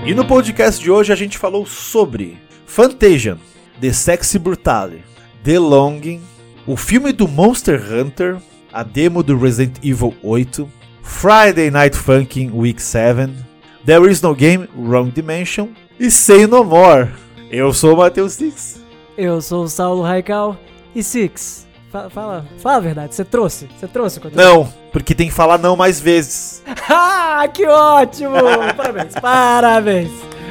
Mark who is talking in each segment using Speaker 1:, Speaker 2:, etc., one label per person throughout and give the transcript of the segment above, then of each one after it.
Speaker 1: E no podcast de hoje a gente falou sobre Fantasian, The Sexy Brutale, The Longing, o filme do Monster Hunter, a demo do Resident Evil 8, Friday Night Funkin' Week 7, There Is No Game, Wrong Dimension e Say No More. Eu sou o Matheus Six.
Speaker 2: Eu sou o Saulo Raical. E Six, fala a verdade, você trouxe?
Speaker 1: Não, porque tem que falar não mais vezes.
Speaker 2: Ah, que ótimo! Parabéns.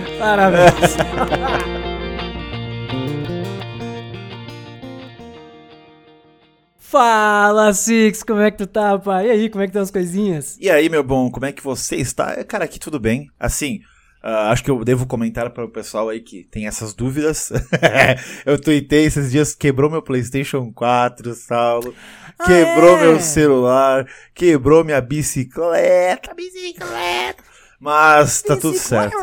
Speaker 2: Fala, Six, como é que tu tá, pai? E aí, como é que estão as coisinhas?
Speaker 1: E aí, meu bom, como é que você está? Cara, aqui tudo bem. Assim, acho que eu devo comentar para o pessoal aí que tem essas dúvidas. Eu tuitei esses dias, quebrou meu PlayStation 4, Saulo. Quebrou meu celular, quebrou minha bicicleta. Mas tá tudo certo.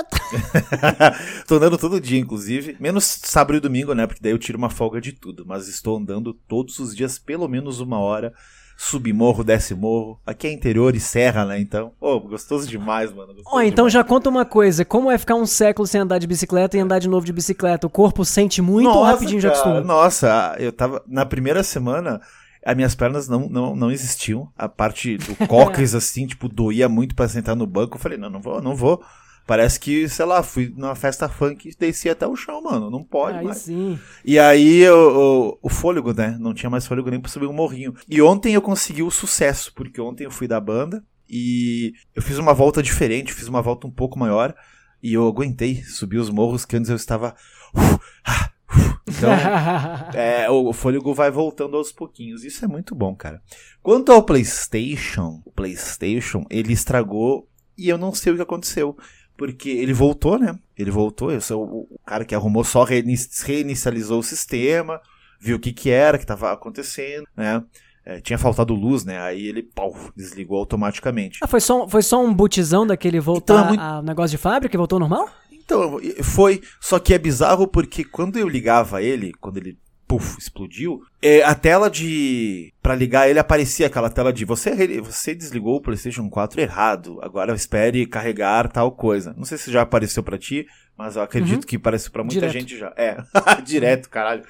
Speaker 1: Tô andando todo dia, inclusive. Menos sábado e domingo, né? Porque daí eu tiro uma folga de tudo. Mas estou andando todos os dias, pelo menos 1 hora. Subi morro, desce morro. Aqui é interior e serra, né? Então, gostoso demais, mano.
Speaker 2: Então já conta uma coisa. Como é ficar um século sem andar de bicicleta e andar de novo de bicicleta? O corpo sente muito ou rapidinho já acostuma?
Speaker 1: Nossa, eu tava... Na primeira semana... As minhas pernas não existiam. A parte do cóccix, assim, tipo, doía muito pra sentar no banco. Eu falei, não vou. Parece que, sei lá, fui numa festa funk e desci até o chão, mano. Não pode
Speaker 2: aí
Speaker 1: mais.
Speaker 2: Sim.
Speaker 1: E aí, o fôlego, né? Não tinha mais fôlego nem pra subir um morrinho. E ontem eu consegui o sucesso, porque ontem eu fui da banda e eu fiz uma volta diferente, fiz uma volta um pouco maior e eu aguentei subir os morros que antes eu estava... Então, o fôlego vai voltando aos pouquinhos. Isso é muito bom, cara. Quanto ao PlayStation, o PlayStation, ele estragou e eu não sei o que aconteceu. Porque ele voltou, né? Eu sou o cara que arrumou, só reinicializou o sistema, viu o que era, que estava acontecendo, né? Tinha faltado luz, né? Aí ele desligou automaticamente.
Speaker 2: Foi só um bootzão daquele voltar ao negócio de fábrica e voltou normal?
Speaker 1: Então, foi, só que é bizarro porque quando eu ligava ele, quando ele, explodiu, a tela pra ligar ele aparecia aquela tela de você desligou o PlayStation 4 errado, agora espere carregar tal coisa. Não sei se já apareceu pra ti, mas eu acredito que apareceu pra muita gente já. Direto, caralho.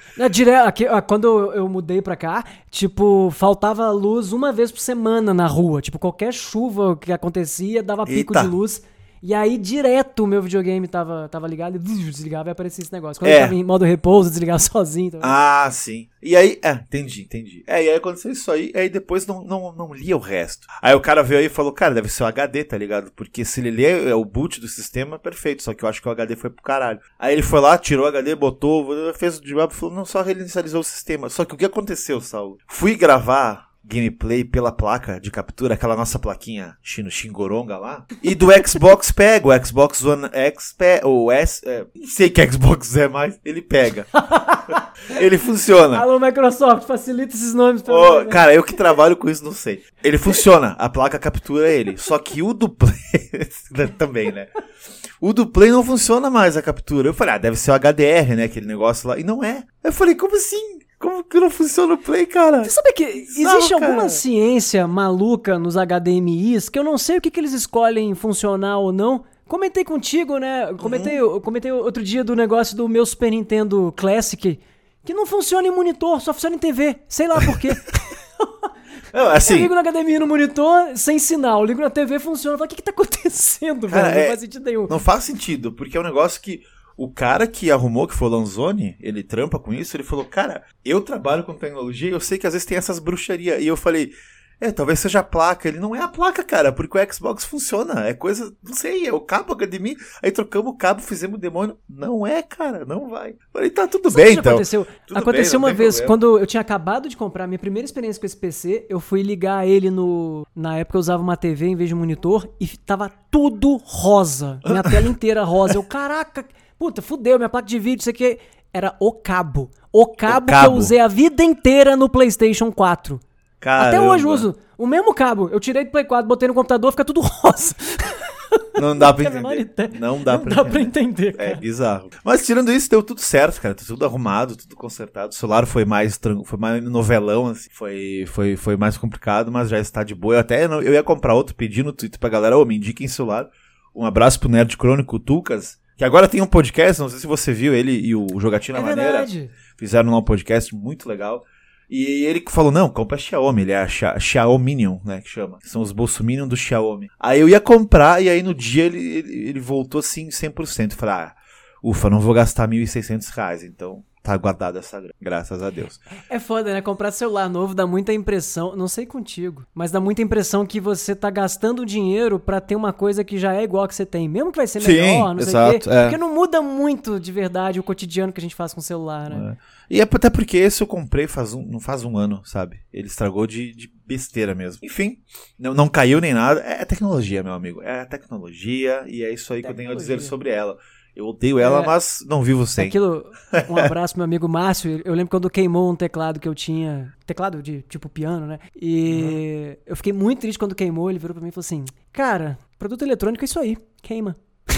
Speaker 2: Quando eu mudei pra cá, tipo, faltava luz uma vez por semana na rua. Tipo, qualquer chuva que acontecia, dava pico de luz. E aí, direto, o meu videogame tava ligado e desligava e aparecia esse negócio. Quando eu tava em modo repouso, desligava sozinho. Também.
Speaker 1: Ah, sim. E aí, entendi. E aí aconteceu isso aí depois não lia o resto. Aí o cara veio aí e falou, cara, deve ser o HD, tá ligado? Porque se ele lê o boot do sistema, perfeito, só que eu acho que o HD foi pro caralho. Aí ele foi lá, tirou o HD, botou, fez o diabo, falou, não, só reinicializou o sistema. Só que o que aconteceu, Saulo? Fui gravar gameplay pela placa de captura, aquela nossa plaquinha Xingoronga lá, e do Xbox pega, o Xbox One X não sei que Xbox é mais, ele pega. Ele funciona.
Speaker 2: Alô, Microsoft, facilita esses nomes pra mim.
Speaker 1: Cara, eu que trabalho com isso, não sei. Ele funciona, a placa captura ele, só que o do Play também, né? O do Play não funciona mais a captura. Eu falei, deve ser o HDR, né, aquele negócio lá, e não é. Eu falei, como assim? Como que não funciona o Play, cara?
Speaker 2: Você sabe que existe alguma ciência maluca nos HDMIs que eu não sei o que eles escolhem funcionar ou não. Comentei contigo, né? Eu comentei outro dia do negócio do meu Super Nintendo Classic, que não funciona em monitor, só funciona em TV. Sei lá por quê.
Speaker 1: Assim,
Speaker 2: eu ligo no HDMI no monitor sem sinal, ligo na TV funciona. Eu falo, o que tá acontecendo,
Speaker 1: cara,
Speaker 2: velho? Não faz sentido nenhum.
Speaker 1: Não faz sentido, porque é um negócio que... O cara que arrumou, que foi o Lanzoni, ele trampa com isso, ele falou, cara, eu trabalho com tecnologia, eu sei que às vezes tem essas bruxarias. E eu falei, talvez seja a placa. Ele, não é a placa, cara, porque o Xbox funciona. É coisa, não sei, é o cabo HDMI. Aí trocamos o cabo, fizemos o demônio. Não é, cara, não vai. Eu falei, tá, tudo bem, então.
Speaker 2: Aconteceu uma vez, quando eu tinha acabado de comprar minha primeira experiência com esse PC, eu fui ligar ele na época eu usava uma TV em vez de monitor, e tava tudo rosa. Minha tela inteira rosa. Eu, caraca... Puta, fudeu, minha placa de vídeo, isso aqui era o cabo. O cabo que eu usei a vida inteira no PlayStation 4.
Speaker 1: Caramba.
Speaker 2: Até hoje eu uso o mesmo cabo. Eu tirei do Play 4, botei no computador, fica tudo rosa.
Speaker 1: Não dá pra entender. Não dá pra entender.
Speaker 2: Cara.
Speaker 1: É bizarro. Mas tirando isso, deu tudo certo, cara. Tá tudo arrumado, tudo consertado. O celular foi mais novelão, assim. Foi mais complicado, mas já está de boa. Eu ia comprar outro, pedi no Twitter pra galera, me indiquem celular. Um abraço pro Nerd Crônico, o Tucas, que agora tem um podcast, não sei se você viu, ele e o Jogatina Maneira.
Speaker 2: Verdade.
Speaker 1: Fizeram lá um podcast muito legal. E ele falou, não, compra a Xiaomi, ele é a Xiaominion, né, que chama. São os Bolsominion do Xiaomi. Aí eu ia comprar, e aí no dia ele voltou assim 100%. Falei, ufa, não vou gastar R$1.600, então tá guardada essa grana, graças a Deus.
Speaker 2: É foda, né? Comprar celular novo dá muita impressão, não sei contigo, mas dá muita impressão que você tá gastando dinheiro pra ter uma coisa que já é igual a que você tem, mesmo que vai ser melhor, não sei o quê. Porque não muda muito de verdade o cotidiano que a gente faz com o celular, né?
Speaker 1: E até porque esse eu comprei não faz um ano, sabe? Ele estragou de besteira mesmo. Enfim, não caiu nem nada. É tecnologia, meu amigo. É tecnologia e é isso aí que eu tenho a dizer sobre ela. Eu odeio ela, mas não vivo sem.
Speaker 2: Um abraço, meu amigo Márcio. Eu lembro quando queimou um teclado que eu tinha. Teclado de tipo piano, né? E eu fiquei muito triste quando queimou. Ele virou pra mim e falou assim: cara, produto eletrônico é isso aí, queima.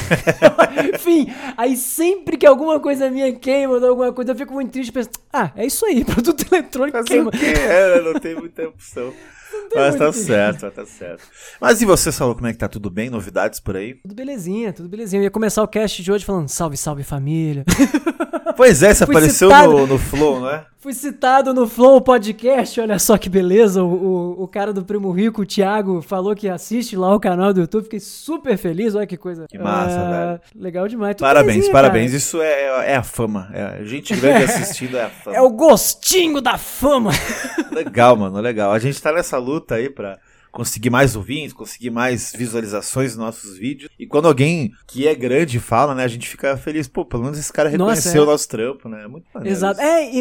Speaker 2: Enfim, aí sempre que alguma coisa minha queima ou alguma coisa, eu fico muito triste pensando, é isso aí, produto eletrônico mas queima.
Speaker 1: Não tem muita opção. Mas tá certo. Mas e você, Saulo, como é que tá? Tudo bem? Novidades por aí?
Speaker 2: Tudo belezinha. Eu ia começar o cast de hoje falando salve, salve família.
Speaker 1: Pois é, você apareceu no Flow, não é?
Speaker 2: Fui citado no Flow Podcast, olha só que beleza. O cara do Primo Rico, o Thiago, falou que assiste lá o canal do YouTube. Fiquei super feliz, olha que coisa.
Speaker 1: Que massa, velho.
Speaker 2: Legal demais.
Speaker 1: Parabéns. Cara. Isso é a fama. A gente grande assistindo é a fama.
Speaker 2: É o gostinho da fama.
Speaker 1: Legal, mano, legal. A gente tá nessa luta aí pra conseguir mais ouvintes, conseguir mais visualizações nos nossos vídeos. E quando alguém que é grande fala, né, a gente fica feliz. Pô, pelo menos esse cara reconheceu o nosso trampo, né? É muito maneiro.
Speaker 2: Exato.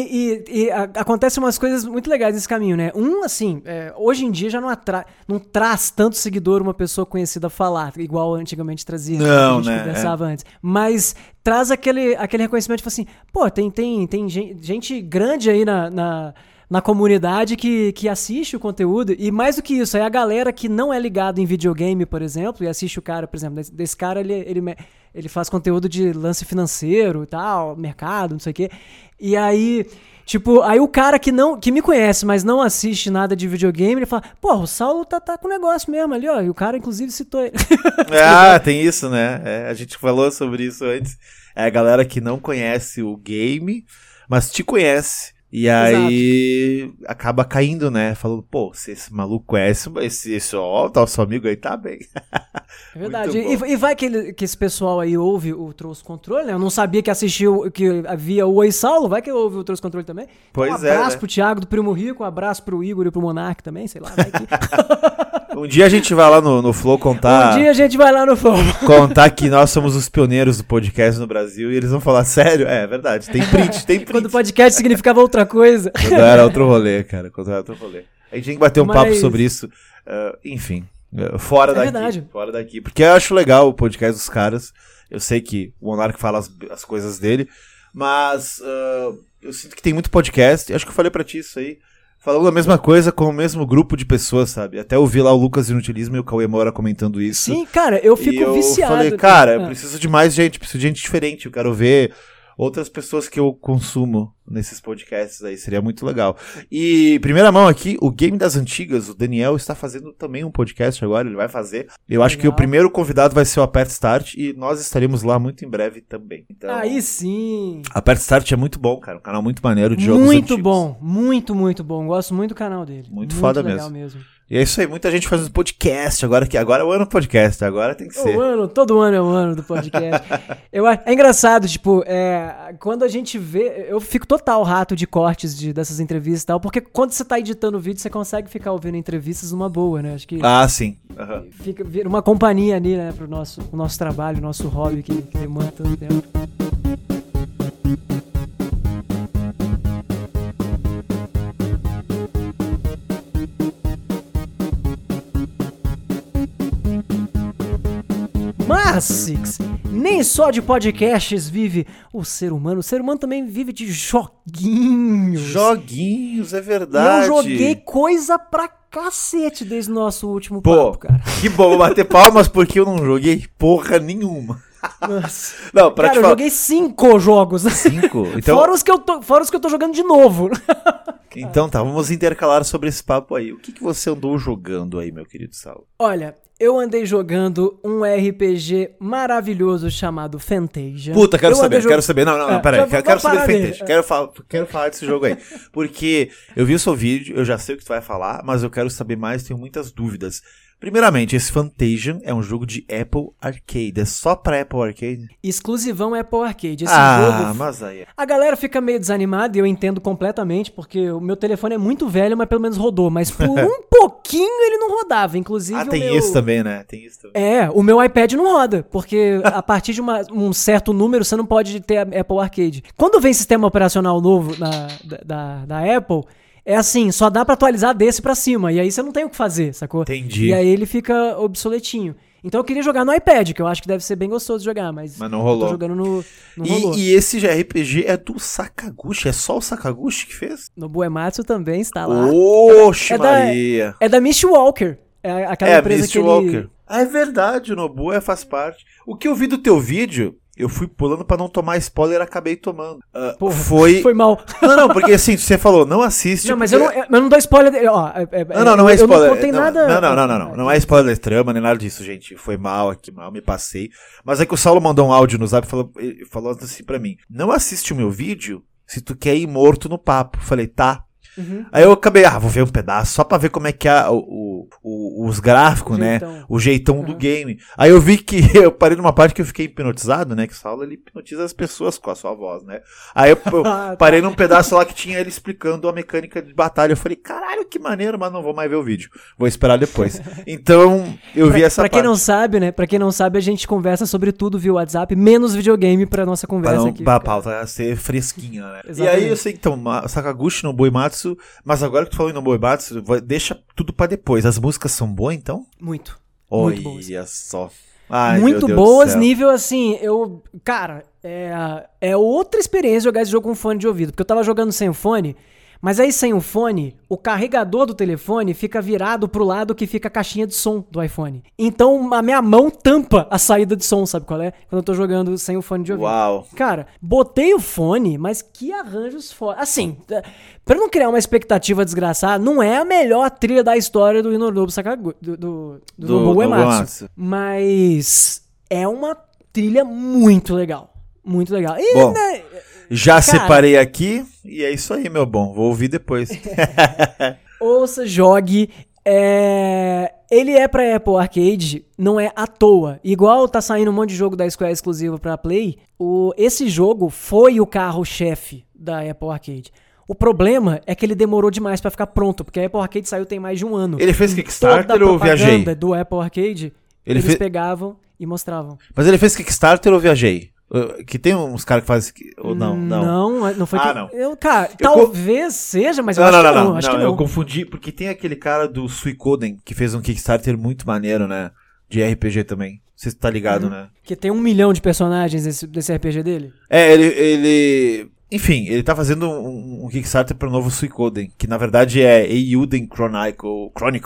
Speaker 2: E acontecem umas coisas muito legais nesse caminho, né? Assim, hoje em dia já não traz tanto seguidor uma pessoa conhecida falar, igual antigamente trazia.
Speaker 1: Não,
Speaker 2: a gente conversava antes. Mas traz aquele reconhecimento, tipo assim, pô, tem gente grande aí na comunidade que assiste o conteúdo, e mais do que isso, é a galera que não é ligado em videogame, por exemplo, e assiste o cara, por exemplo, desse cara, ele faz conteúdo de lance financeiro e tal, mercado, não sei o quê, e aí, tipo, aí o cara que me conhece, mas não assiste nada de videogame, ele fala, pô, o Saulo tá com negócio mesmo ali, ó, e o cara, inclusive, citou ele.
Speaker 1: Tem isso, né, a gente falou sobre isso antes, é a galera que não conhece o game, mas te conhece. E aí acaba caindo, né? Falando, pô, se esse maluco conhece, esse seu amigo aí tá bem.
Speaker 2: É verdade. E vai que esse pessoal aí ouve o Trouxe Controle, né? Eu não sabia que assistiu, que havia o Oi Saulo, vai que ouve o Trouxe Controle também.
Speaker 1: Pois
Speaker 2: então, um abraço pro Thiago do Primo Rico, um abraço pro Igor e pro Monark também, sei lá, vai que...
Speaker 1: Um dia a gente vai lá no Flow contar... Contar que nós somos os pioneiros do podcast no Brasil e eles vão falar, sério? É verdade, tem print.
Speaker 2: Quando o podcast significava outra coisa.
Speaker 1: Quando era outro rolê, cara, A gente tem que bater um papo sobre isso, enfim, fora daqui. Porque eu acho legal o podcast dos caras, eu sei que o Monark fala as coisas dele, mas eu sinto que tem muito podcast, acho que eu falei pra ti isso aí, falando a mesma coisa com o mesmo grupo de pessoas, sabe? Até eu vi lá o Lucas Inutilismo e o Cauê Moura comentando isso.
Speaker 2: Sim, cara, eu fico viciado.
Speaker 1: Eu falei, cara, eu preciso de mais gente, preciso de gente diferente, eu quero ver outras pessoas que eu consumo nesses podcasts aí, seria muito legal. E, primeira mão aqui, o Game das Antigas, o Daniel está fazendo também um podcast agora, ele vai fazer. Eu acho que o primeiro convidado vai ser o Aperta Start e nós estaremos lá muito em breve também. Então,
Speaker 2: aí sim!
Speaker 1: Aperta Start é muito bom, cara, um canal muito maneiro de jogos
Speaker 2: antigos.
Speaker 1: Muito
Speaker 2: bom, muito bom, gosto muito do canal dele.
Speaker 1: Muito foda mesmo. E é isso aí, muita gente fazendo podcast agora é o ano do podcast, agora tem que ser.
Speaker 2: Todo ano é o ano do podcast. É engraçado, tipo, quando a gente vê, eu fico total rato de cortes dessas entrevistas e tal, porque quando você tá editando o vídeo, você consegue ficar ouvindo entrevistas numa boa, né? Acho que
Speaker 1: sim.
Speaker 2: Vira uma companhia ali, né, pro nosso trabalho, nosso hobby que demanda tanto tempo. Mas, Six, nem só de podcasts vive o ser humano. O ser humano também vive de joguinhos.
Speaker 1: Joguinhos, é verdade.
Speaker 2: E eu joguei coisa pra cacete desde o nosso último papo, cara.
Speaker 1: Que bom, vou bater palmas porque eu não joguei porra nenhuma.
Speaker 2: Nossa.
Speaker 1: Não, pra
Speaker 2: cara, eu joguei 5 jogos.
Speaker 1: 5? Então...
Speaker 2: Fora os que eu tô jogando de novo.
Speaker 1: Então tá, vamos intercalar sobre esse papo aí. O que você andou jogando aí, meu querido Saulo?
Speaker 2: Olha, eu andei jogando um RPG maravilhoso chamado Fantasia.
Speaker 1: Puta, quero saber. Não, peraí. Quero saber de Fantasia. Quero falar desse jogo aí. Porque eu vi o seu vídeo, eu já sei o que tu vai falar, mas eu quero saber mais, tenho muitas dúvidas. Primeiramente, esse Fantasia é um jogo de Apple Arcade. É só pra Apple Arcade?
Speaker 2: Exclusivão Apple Arcade. Esse jogo...
Speaker 1: mas aí...
Speaker 2: A galera fica meio desanimada e eu entendo completamente, porque o meu telefone é muito velho, mas pelo menos rodou. Mas por um pouquinho ele não rodava. Inclusive
Speaker 1: tem isso também, né? Tem isso também.
Speaker 2: O meu iPad não roda, porque a partir de um certo número você não pode ter a Apple Arcade. Quando vem sistema operacional novo da Apple... É assim, só dá pra atualizar desse pra cima, e aí você não tem o que fazer, sacou?
Speaker 1: Entendi.
Speaker 2: E aí ele fica obsoletinho. Então eu queria jogar no iPad, que eu acho que deve ser bem gostoso de jogar, mas
Speaker 1: não rolou.
Speaker 2: Eu tô jogando não rolou.
Speaker 1: E esse RPG é do Sakaguchi? É só o Sakaguchi que fez?
Speaker 2: Nobuo Uematsu também está lá.
Speaker 1: Oxe, Maria!
Speaker 2: É da Mistwalker. É aquela empresa
Speaker 1: Mistwalker. É verdade, o Nobuo faz parte. O que eu vi do teu vídeo... Eu fui pulando pra não tomar spoiler e acabei tomando.
Speaker 2: Porra, foi mal.
Speaker 1: Não, porque assim, você falou, não assiste.
Speaker 2: Não, mas
Speaker 1: porque...
Speaker 2: eu não dou spoiler.
Speaker 1: Não é spoiler.
Speaker 2: Eu não contei nada.
Speaker 1: Não é spoiler trama, nem nada disso, gente. Foi mal, me passei. Mas é que o Saulo mandou um áudio no zap e falou assim pra mim: não assiste o meu vídeo se tu quer ir morto no papo. Falei, tá. Uhum. Aí eu acabei, vou ver um pedaço, só pra ver como é que é os gráficos, né? O jeitão do game. Aí eu vi que eu parei numa parte que eu fiquei hipnotizado, né? Que o Saulo, ele hipnotiza as pessoas com a sua voz, né? Aí eu parei num pedaço lá que tinha ele explicando a mecânica de batalha. Eu falei, caralho, que maneiro, mas não vou mais ver o vídeo. Vou esperar depois. Então, eu vi essa parte.
Speaker 2: Pra quem não sabe, né? Pra quem não sabe, a gente conversa sobre tudo via WhatsApp, menos videogame pra nossa conversa aqui.
Speaker 1: Pra pauta ser fresquinha, né? Exatamente. E aí eu sei que então, Sakaguchi, Nobuo Uematsu. Mas agora que tu falou em Nobuo Uematsu, deixa tudo pra depois. As músicas são boas, então?
Speaker 2: Muito.
Speaker 1: Olha
Speaker 2: muito boas.
Speaker 1: Só.
Speaker 2: Muito boas, nível assim, cara, é outra experiência jogar esse jogo com fone de ouvido. Porque eu tava jogando sem o fone, mas aí sem o fone, o carregador do telefone fica virado pro lado que fica a caixinha de som do iPhone. Então a minha mão tampa a saída de som, sabe qual é? Quando eu tô jogando sem o fone de ouvido.
Speaker 1: Uau.
Speaker 2: Cara, botei o fone, mas que arranjos foda. Assim, pra não criar uma expectativa desgraçada, não é a melhor trilha da história do Hinonobu Sakaguchi, do Nobuo Uematsu. Mas é uma trilha muito legal. Muito legal. E,
Speaker 1: bom, já separei aqui e é isso aí, meu bom. Vou ouvir depois.
Speaker 2: Ouça, jogue. Ele é pra Apple Arcade, não é à toa. Igual tá saindo um monte de jogo da Square exclusivo pra Play, esse jogo foi o carro-chefe da Apple Arcade. O problema é que ele demorou demais pra ficar pronto, porque a Apple Arcade saiu tem mais de um ano.
Speaker 1: Ele fez Kickstarter ou Viajei?
Speaker 2: Toda a propaganda do Apple Arcade, eles pegavam e mostravam.
Speaker 1: Mas ele fez Kickstarter ou Viajei? Que tem uns caras que fazem... Ou não?
Speaker 2: Não foi...
Speaker 1: não.
Speaker 2: Cara, talvez seja, mas eu acho que não.
Speaker 1: Eu confundi, porque tem aquele cara do Suicoden que fez um Kickstarter muito maneiro, né? De RPG também. Você tá ligado, né? Que tem
Speaker 2: 1 milhão de personagens desse RPG dele?
Speaker 1: Ele... Enfim, ele tá fazendo um Kickstarter pro novo Suicoden, que na verdade é Eiyuden Chronicle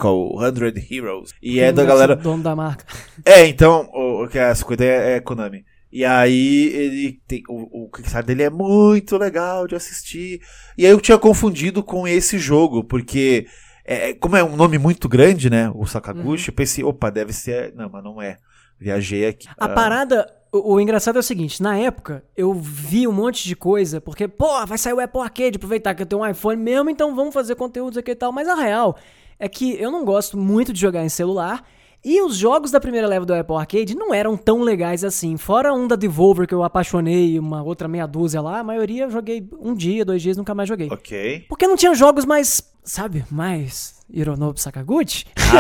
Speaker 1: 100 Heroes. E é da galera...
Speaker 2: O dono da marca.
Speaker 1: Então, o que é a Suicoden é Konami. E aí ele tem o Kickstarter dele é muito legal de assistir. E aí eu tinha confundido com esse jogo, porque como é um nome muito grande, né, o Sakaguchi, eu pensei, opa, deve ser... Não, mas não é. Viajei aqui.
Speaker 2: A parada... O engraçado é o seguinte, na época eu vi um monte de coisa, porque, vai sair o Apple Arcade, aproveitar que eu tenho um iPhone mesmo, então vamos fazer conteúdos aqui e tal. Mas a real é que eu não gosto muito de jogar em celular, e os jogos da primeira leva do Apple Arcade não eram tão legais assim. Fora um da Devolver que eu apaixonei, uma outra meia dúzia lá, a maioria eu joguei 1 dia, 2 dias, nunca mais joguei.
Speaker 1: Ok.
Speaker 2: Porque não tinha jogos mais, sabe, mais Hironobu Sakaguchi.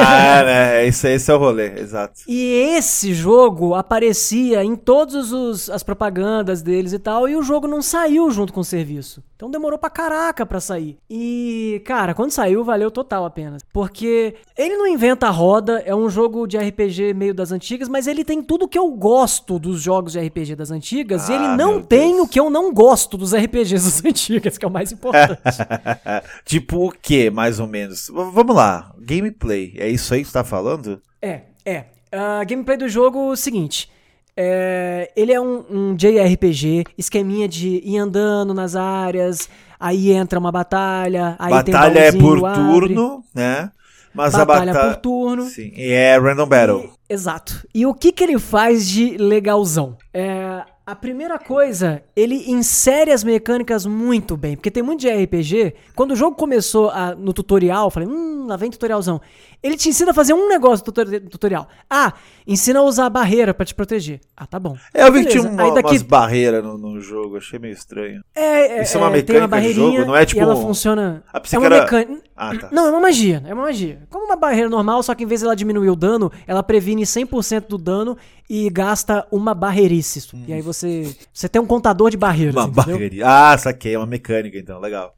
Speaker 1: Né? Esse é o rolê, exato.
Speaker 2: E esse jogo aparecia em todas as propagandas deles e tal, e o jogo não saiu junto com o serviço. Então demorou pra caraca pra sair. E, cara, quando saiu, valeu total a pena. Porque ele não inventa a roda, é um jogo de RPG meio das antigas, mas ele tem tudo que eu gosto dos jogos de RPG das antigas, e ele não tem o que eu não gosto dos RPGs das antigas, que é o mais importante.
Speaker 1: Tipo o que, mais ou menos? Vamos lá, gameplay, é isso aí que você tá falando?
Speaker 2: A gameplay do jogo é o seguinte... Ele é um JRPG, esqueminha de ir andando nas áreas, aí entra uma batalha, aí
Speaker 1: batalha
Speaker 2: tem
Speaker 1: é por turno, né? Mas
Speaker 2: batalha
Speaker 1: a batalha
Speaker 2: por turno.
Speaker 1: Sim, e é random battle.
Speaker 2: Exato. E o que ele faz de legalzão? A primeira coisa, ele insere as mecânicas muito bem, porque tem muito de RPG, quando o jogo começou no tutorial, eu falei, lá vem tutorialzão. Ele te ensina a fazer um negócio no tutorial. Ensina a usar a barreira pra te proteger. Tá bom.
Speaker 1: Eu vi que tinha umas barreiras no jogo, achei meio estranho.
Speaker 2: Isso é uma mecânica de jogo,
Speaker 1: não é tipo...
Speaker 2: E ela funciona...
Speaker 1: É uma
Speaker 2: mecânica...
Speaker 1: Tá.
Speaker 2: Não, é uma magia. Como uma barreira normal, só que em vez de ela diminuir o dano, ela previne 100% do dano e gasta uma barreirice. E aí você tem um contador de barreiras,
Speaker 1: barreirice. Saquei, é uma mecânica então, legal.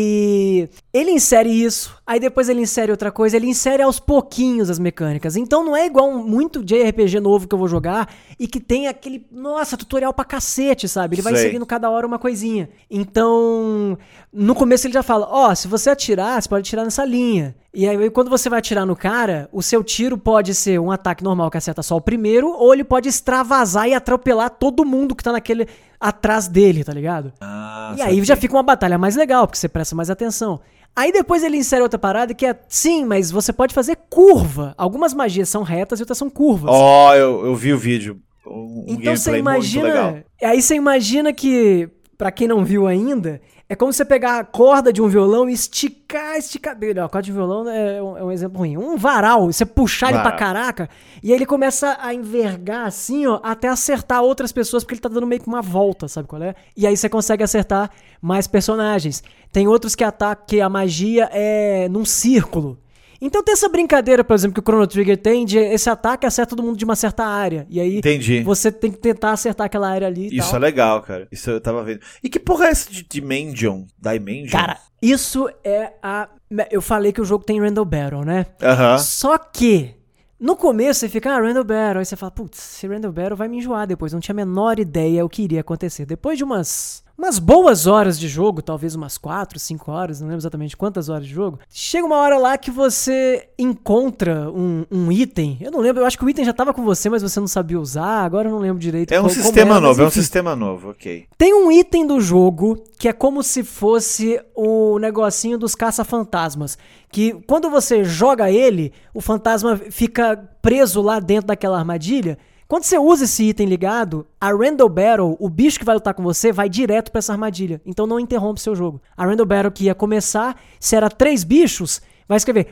Speaker 2: E ele insere isso, aí depois ele insere outra coisa, ele insere aos pouquinhos as mecânicas. Então não é igual muito de RPG novo que eu vou jogar e que tem aquele, tutorial pra cacete, sabe? Ele vai inserindo cada hora uma coisinha. Então, no começo ele já fala, se você atirar, você pode atirar nessa linha. E aí quando você vai atirar no cara, o seu tiro pode ser um ataque normal que acerta só o primeiro, ou ele pode extravasar e atropelar todo mundo que tá atrás dele, tá ligado? E aí já fica uma batalha mais legal, porque você presta mais atenção. Aí depois ele insere outra parada que é, sim, mas você pode fazer curva. Algumas magias são retas e outras são curvas.
Speaker 1: Eu vi o vídeo.
Speaker 2: Então você imagina... Aí você imagina que, pra quem não viu ainda... É como você pegar a corda de um violão e esticar. Não, a corda de violão é um exemplo ruim. Um varal, você puxar ele pra caraca, e aí ele começa a envergar assim, até acertar outras pessoas, porque ele tá dando meio que uma volta, sabe qual é? E aí você consegue acertar mais personagens. Tem outros que atacam, que a magia é num círculo. Então tem essa brincadeira, por exemplo, que o Chrono Trigger tem, de esse ataque acerta todo mundo de uma certa área. E aí você tem que tentar acertar aquela área ali e
Speaker 1: Isso
Speaker 2: tal.
Speaker 1: É legal, cara. Isso eu tava vendo. E que porra é essa de Dimension?
Speaker 2: Cara, isso é eu falei que o jogo tem Random Battle, né? Só que no começo você fica, Random Battle. Aí você fala, esse Random Battle vai me enjoar depois. Não tinha a menor ideia o que iria acontecer. Depois de umas boas horas de jogo, talvez umas 4, 5 horas, não lembro exatamente quantas horas de jogo, chega uma hora lá que você encontra um item, eu não lembro, eu acho que o item já tava com você, mas você não sabia usar, agora eu não lembro direito.
Speaker 1: É um sistema novo, é um sistema novo, ok.
Speaker 2: Tem um item do jogo que é como se fosse o negocinho dos caça-fantasmas, que quando você joga ele, o fantasma fica preso lá dentro daquela armadilha. Quando você usa esse item ligado, a Random Battle, o bicho que vai lutar com você, vai direto pra essa armadilha. Então não interrompe seu jogo. A Random Battle que ia começar, se era 3 bichos, vai escrever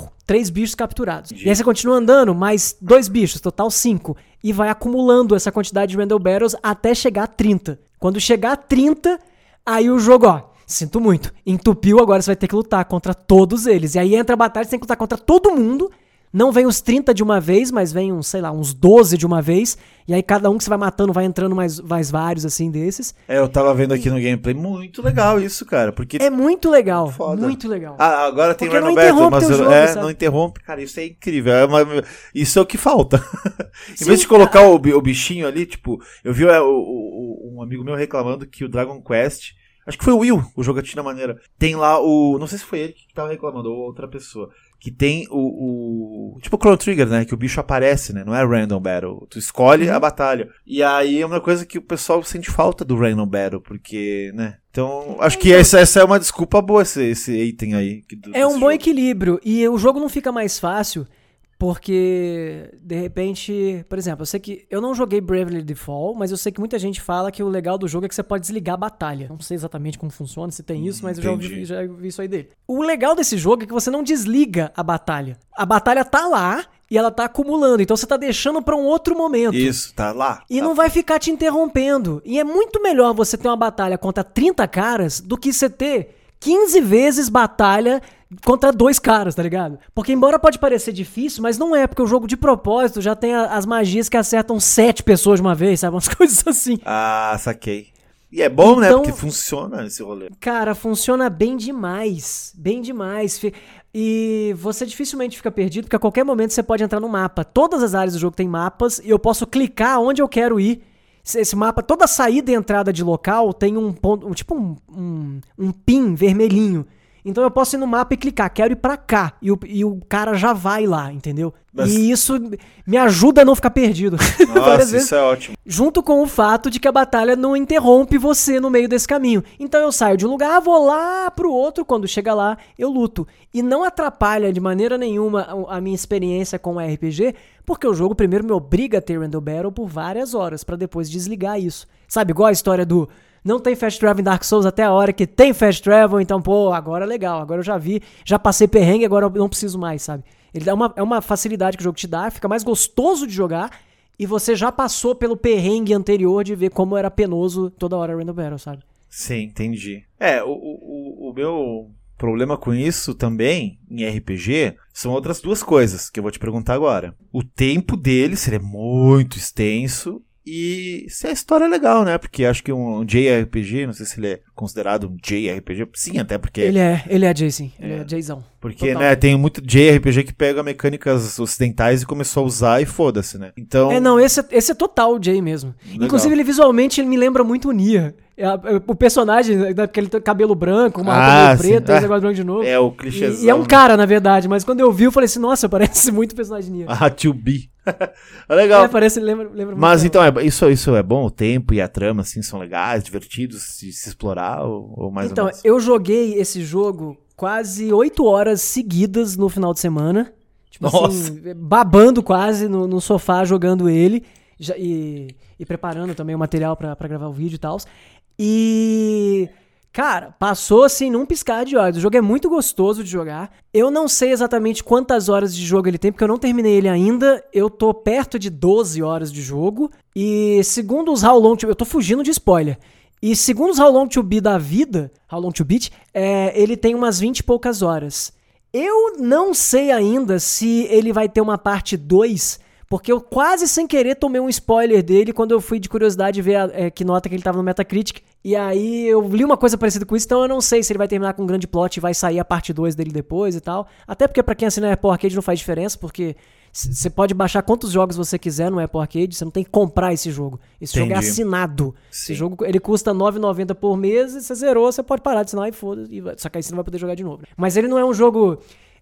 Speaker 2: 3 bichos capturados. E aí você continua andando, mais 2 bichos, total 5. E vai acumulando essa quantidade de Random Battles até chegar a 30. Quando chegar a 30, aí o jogo, sinto muito, entupiu, agora você vai ter que lutar contra todos eles. E aí entra a batalha, você tem que lutar contra todo mundo. Não vem os 30 de uma vez, mas vem uns 12 de uma vez. E aí cada um que você vai matando vai entrando mais vários, assim, desses.
Speaker 1: Eu tava vendo aqui no gameplay, muito legal isso, cara. Porque
Speaker 2: é muito legal,
Speaker 1: foda.
Speaker 2: Muito legal.
Speaker 1: Agora tem Random Battle, mas jogo, não interrompe. Cara, isso é incrível. Isso é o que falta. Em vez de colocar o bichinho ali, tipo, eu vi um amigo meu reclamando que o Dragon Quest... Acho que foi o Will, o Jogatina Maneira. Tem lá não sei se foi ele que tava reclamando, ou outra pessoa. Que tem tipo o Chrono Trigger, né? Que o bicho aparece, né? Não é Random Battle. Tu escolhe a batalha. E aí é uma coisa que o pessoal sente falta do Random Battle, porque, né? Então, acho que essa é uma desculpa boa, esse item aí.
Speaker 2: É um bom equilíbrio. E o jogo não fica mais fácil... Porque, de repente, por exemplo, eu sei que eu não joguei Bravely Default, mas eu sei que muita gente fala que o legal do jogo é que você pode desligar a batalha. Não sei exatamente como funciona, se tem isso, mas eu já ouvi isso aí dele. O legal desse jogo é que você não desliga a batalha. A batalha tá lá e ela tá acumulando, então você tá deixando pra um outro momento.
Speaker 1: Isso, tá lá.
Speaker 2: E não vai ficar te interrompendo. E é muito melhor você ter uma batalha contra 30 caras do que você ter 15 vezes batalha contra 2 caras, tá ligado? Porque embora pode parecer difícil, mas não é, porque o jogo de propósito já tem as magias que acertam 7 pessoas de uma vez, sabe? Umas coisas assim.
Speaker 1: Saquei. E é bom, então, né? Porque funciona esse rolê.
Speaker 2: Cara, funciona bem demais. Bem demais. E você dificilmente fica perdido, porque a qualquer momento você pode entrar no mapa. Todas as áreas do jogo tem mapas e eu posso clicar onde eu quero ir. Esse mapa, toda saída e entrada de local tem um ponto, tipo um pin vermelhinho. Então eu posso ir no mapa e clicar, quero ir pra cá, e o cara já vai lá, entendeu? Mas... E isso me ajuda a não ficar perdido.
Speaker 1: Nossa, isso é ótimo.
Speaker 2: Junto com o fato de que a batalha não interrompe você no meio desse caminho. Então eu saio de um lugar, vou lá pro outro, quando chega lá, eu luto. E não atrapalha de maneira nenhuma a minha experiência com o RPG, porque o jogo primeiro me obriga a ter Random Battle por várias horas, pra depois desligar isso. Sabe, igual a história do... Não tem fast travel em Dark Souls até a hora que tem fast travel, então, pô, agora é legal, agora eu já vi, já passei perrengue, agora eu não preciso mais, sabe? Ele dá é uma facilidade que o jogo te dá, fica mais gostoso de jogar e você já passou pelo perrengue anterior de ver como era penoso toda hora Random Battle, sabe?
Speaker 1: Sim, entendi. O meu problema com isso também, em RPG, são outras duas coisas que eu vou te perguntar agora. O tempo dele seria muito extenso. E se a história é legal, né? Porque acho que um JRPG, não sei se ele é considerado um JRPG. Sim, até porque...
Speaker 2: Ele é Jay, sim. Ele é Jayzão.
Speaker 1: Porque,
Speaker 2: total.
Speaker 1: Né, tem muito JRPG que pega mecânicas ocidentais e começou a usar e foda-se, né? Então...
Speaker 2: Não, esse é total o Jay mesmo. Legal. Inclusive, ele visualmente ele me lembra muito o Nier. O personagem, aquele cabelo branco, uma roupa meio preta, esse negócio branco de novo.
Speaker 1: É o clichêzão.
Speaker 2: E é um cara, na verdade, mas quando eu vi, eu falei assim, nossa, parece muito o personagem de Nier.
Speaker 1: To be. É legal.
Speaker 2: Parece, lembra
Speaker 1: mas
Speaker 2: muito.
Speaker 1: Então, isso é bom? O tempo e a trama, assim, são legais, divertidos de se explorar ou mais ou menos?
Speaker 2: Então, eu joguei esse jogo quase 8 horas seguidas no final de semana. Tipo assim, babando quase no sofá, jogando ele e preparando também o material pra gravar o vídeo e tal. E... Cara, passou assim num piscar de olhos. O jogo é muito gostoso de jogar. Eu não sei exatamente quantas horas de jogo ele tem, porque eu não terminei ele ainda. Eu tô perto de 12 horas de jogo. E segundo os How Long To... Eu tô fugindo de spoiler. E segundo os How Long To Be da vida, How Long To Beat, ele tem umas 20 e poucas horas. Eu não sei ainda se ele vai ter uma parte 2, porque eu quase sem querer tomei um spoiler dele quando eu fui de curiosidade ver que nota que ele tava no Metacritic. E aí eu li uma coisa parecida com isso, então eu não sei se ele vai terminar com um grande plot e vai sair a parte 2 dele depois e tal. Até porque pra quem assina no Apple Arcade não faz diferença, porque você pode baixar quantos jogos você quiser no Apple Arcade, você não tem que comprar esse jogo. Esse jogo é assinado. Sim. Esse jogo ele custa R$ 9,90 por mês e você zerou, você pode parar de assinar e foda-se. Só que aí você não vai poder jogar de novo. Mas ele não é um jogo...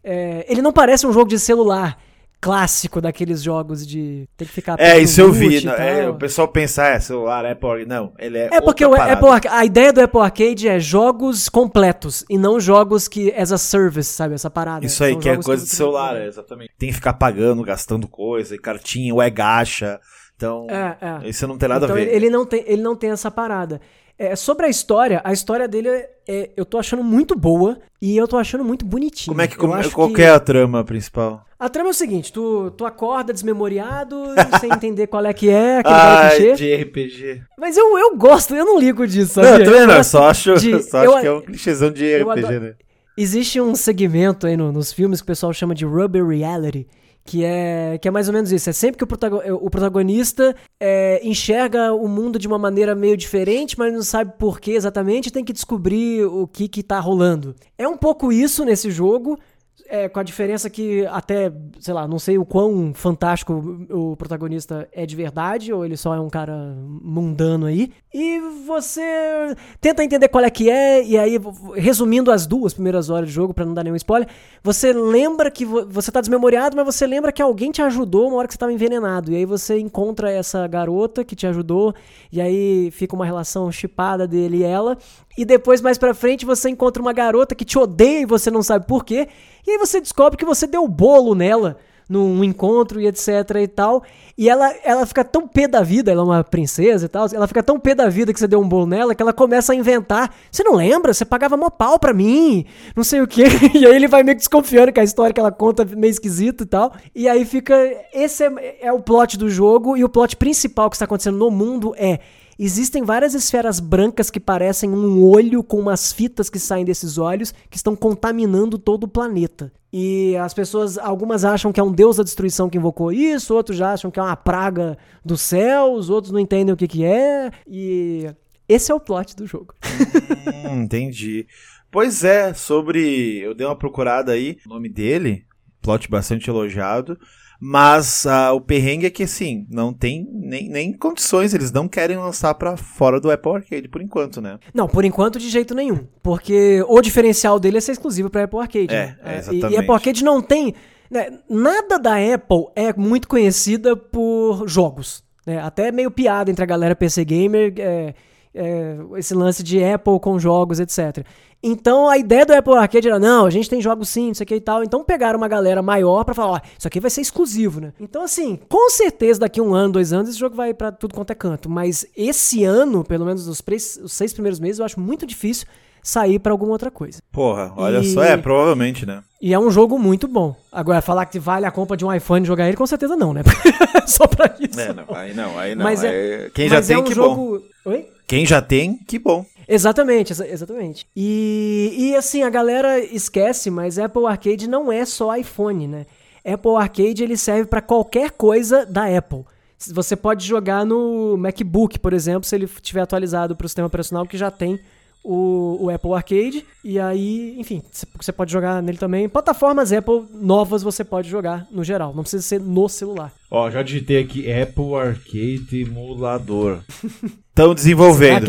Speaker 2: ele não parece um jogo de celular clássico daqueles jogos de ter que ficar...
Speaker 1: isso eu vi. O pessoal pensa, celular, Apple... Não, ele é
Speaker 2: porque a ideia do Apple Arcade é jogos completos e não jogos que as a service, sabe? Essa parada.
Speaker 1: Isso aí, que é coisa de celular, exatamente. Tem que ficar pagando, gastando coisa, e cartinha, ou gacha. Então, isso não tem nada a ver.
Speaker 2: Ele não tem essa parada. Sobre a história dele eu tô achando muito boa e eu tô achando muito bonitinho.
Speaker 1: Qual que é a trama principal?
Speaker 2: A trama é o seguinte, tu acorda desmemoriado, sem entender qual é que é, aquele cara clichê.
Speaker 1: De RPG.
Speaker 2: Mas eu gosto, eu não ligo disso, sabe?
Speaker 1: Não, também não, só acho que é um clichêzão de RPG, né?
Speaker 2: Existe um segmento aí nos filmes que o pessoal chama de rubber reality, que é mais ou menos isso. É sempre que o protagonista enxerga o mundo de uma maneira meio diferente, mas não sabe por que exatamente, tem que descobrir o que tá rolando. É um pouco isso nesse jogo, com a diferença que até, sei lá, não sei o quão fantástico o protagonista é de verdade, ou ele só é um cara mundano aí. E você tenta entender qual é que é, e aí, resumindo as 2 primeiras horas de jogo, pra não dar nenhum spoiler, você lembra que você tá desmemoriado, mas você lembra que alguém te ajudou uma hora que você tava envenenado. E aí você encontra essa garota que te ajudou, e aí fica uma relação shipada dele e ela. E depois, mais pra frente, você encontra uma garota que te odeia e você não sabe por quê. E aí você descobre que você deu bolo nela num encontro e etc e tal. E ela fica tão pé da vida, ela é uma princesa e tal, ela fica tão pé da vida que você deu um bolo nela que ela começa a inventar. Você não lembra? Você pagava mó pau pra mim, não sei o quê. E aí ele vai meio que desconfiando que a história que ela conta é meio esquisita e tal. E aí fica... Esse é o plot do jogo, e o plot principal que está acontecendo no mundo existem várias esferas brancas que parecem um olho com umas fitas que saem desses olhos que estão contaminando todo o planeta. E as pessoas, algumas acham que é um deus da destruição que invocou isso, outros já acham que é uma praga dos céus, outros não entendem o que é. E esse é o plot do jogo.
Speaker 1: Entendi. Pois eu dei uma procurada aí, o nome dele, plot bastante elogiado. Mas o perrengue é que, assim, não tem nem condições, eles não querem lançar pra fora do Apple Arcade, por enquanto, né?
Speaker 2: Não, por enquanto de jeito nenhum, porque o diferencial dele é ser exclusivo pra Apple Arcade.
Speaker 1: Exatamente.
Speaker 2: E Apple Arcade não tem... Né, nada da Apple é muito conhecida por jogos, né? Até meio piada entre a galera PC Gamer, esse lance de Apple com jogos, etc. Então a ideia do Apple Arcade era, não, a gente tem jogos sim, isso aqui e tal. Então pegaram uma galera maior pra falar, ó, isso aqui vai ser exclusivo, né? Então assim, com certeza daqui 1 ano, 2 anos, esse jogo vai pra tudo quanto é canto. Mas esse ano, pelo menos os 6 primeiros meses, eu acho muito difícil sair pra alguma outra coisa.
Speaker 1: Porra, olha só, provavelmente, né?
Speaker 2: E é um jogo muito bom. Agora, falar que vale a compra de um iPhone e jogar ele, com certeza não, né? Só pra isso.
Speaker 1: Aí não.
Speaker 2: Mas
Speaker 1: quem já tem, que
Speaker 2: jogo...
Speaker 1: bom.
Speaker 2: Oi?
Speaker 1: Quem já tem, que bom.
Speaker 2: Exatamente. E assim, a galera esquece, mas Apple Arcade não é só iPhone, né? Apple Arcade, ele serve pra qualquer coisa da Apple. Você pode jogar no MacBook, por exemplo, se ele estiver atualizado pro sistema operacional que já tem o Apple Arcade, e aí, enfim, você pode jogar nele também. Plataformas Apple novas você pode jogar no geral, não precisa ser no celular.
Speaker 3: Ó, já digitei aqui Apple Arcade Emulador.
Speaker 1: Estão desenvolvendo.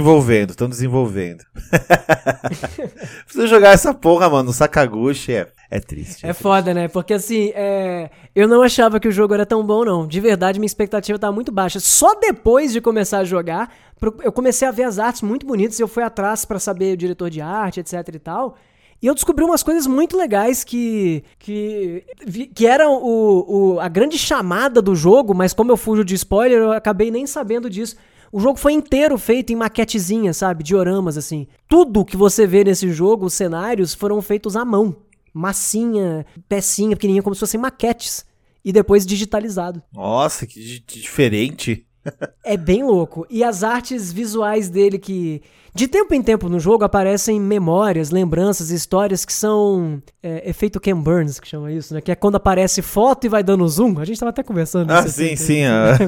Speaker 1: Precisa jogar essa porra, mano, no Sakaguchi, é triste.
Speaker 2: É foda, né? Porque assim, eu não achava que o jogo era tão bom, não. De verdade, minha expectativa tava muito baixa. Só depois de começar a jogar, eu comecei a ver as artes muito bonitas, eu fui atrás pra saber o diretor de arte, etc e tal. E eu descobri umas coisas muito legais que eram a grande chamada do jogo, mas como eu fujo de spoiler, eu acabei nem sabendo disso. O jogo foi inteiro feito em maquetezinha, sabe? Dioramas, assim. Tudo que você vê nesse jogo, os cenários, foram feitos à mão. Massinha, pecinha, pequenininha, como se fossem maquetes. E depois digitalizado.
Speaker 1: Nossa, que diferente.
Speaker 2: É bem louco. E as artes visuais dele que... De tempo em tempo no jogo aparecem memórias, lembranças, histórias que são efeito Ken Burns, que chama isso, né? Que é quando aparece foto e vai dando zoom. A gente tava até conversando.
Speaker 1: Sim.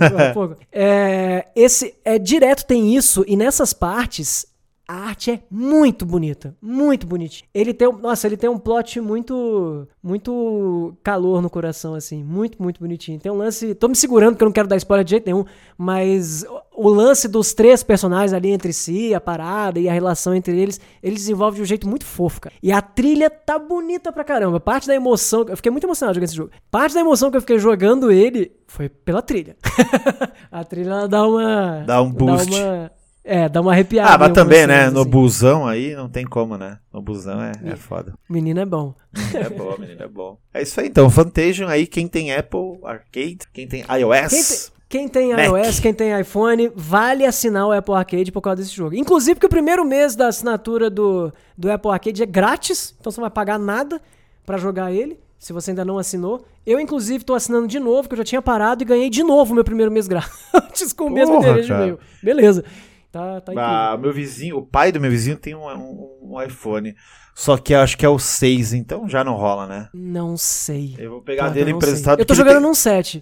Speaker 2: Direto tem isso, e nessas partes a arte é muito bonita, muito bonitinha. Ele tem um plot muito calor no coração, assim, muito bonitinho. Tem um lance, tô me segurando porque eu não quero dar spoiler de jeito nenhum, mas o lance dos 3 personagens ali entre si, a parada e a relação entre eles desenvolve de um jeito muito fofo, cara. E a trilha tá bonita pra caramba. Parte da emoção, eu fiquei muito emocionado jogando esse jogo. Parte da emoção que eu fiquei jogando ele foi pela trilha. A trilha, ela dá
Speaker 1: um boost.
Speaker 2: Dá uma arrepiada.
Speaker 1: Mas também, né? No busão aí não tem como, né? No busão é foda.
Speaker 2: Menino é bom.
Speaker 1: Menino é bom. É isso aí, então. Fantasian aí, quem tem Apple Arcade, quem tem iOS...
Speaker 2: Quem tem iOS, quem tem iPhone, vale assinar o Apple Arcade por causa desse jogo. Inclusive que o primeiro mês da assinatura do Apple Arcade é grátis, então você não vai pagar nada pra jogar ele, se você ainda não assinou. Eu, inclusive, tô assinando de novo, que eu já tinha parado e ganhei de novo o meu primeiro mês grátis com o mesmo endereço de e-mail. Beleza. Tá
Speaker 1: o pai do meu vizinho tem um iPhone, só que acho que é o 6, então já não rola, né?
Speaker 2: Não sei.
Speaker 1: Eu vou pegar dele emprestado.
Speaker 2: Eu tô jogando num 7.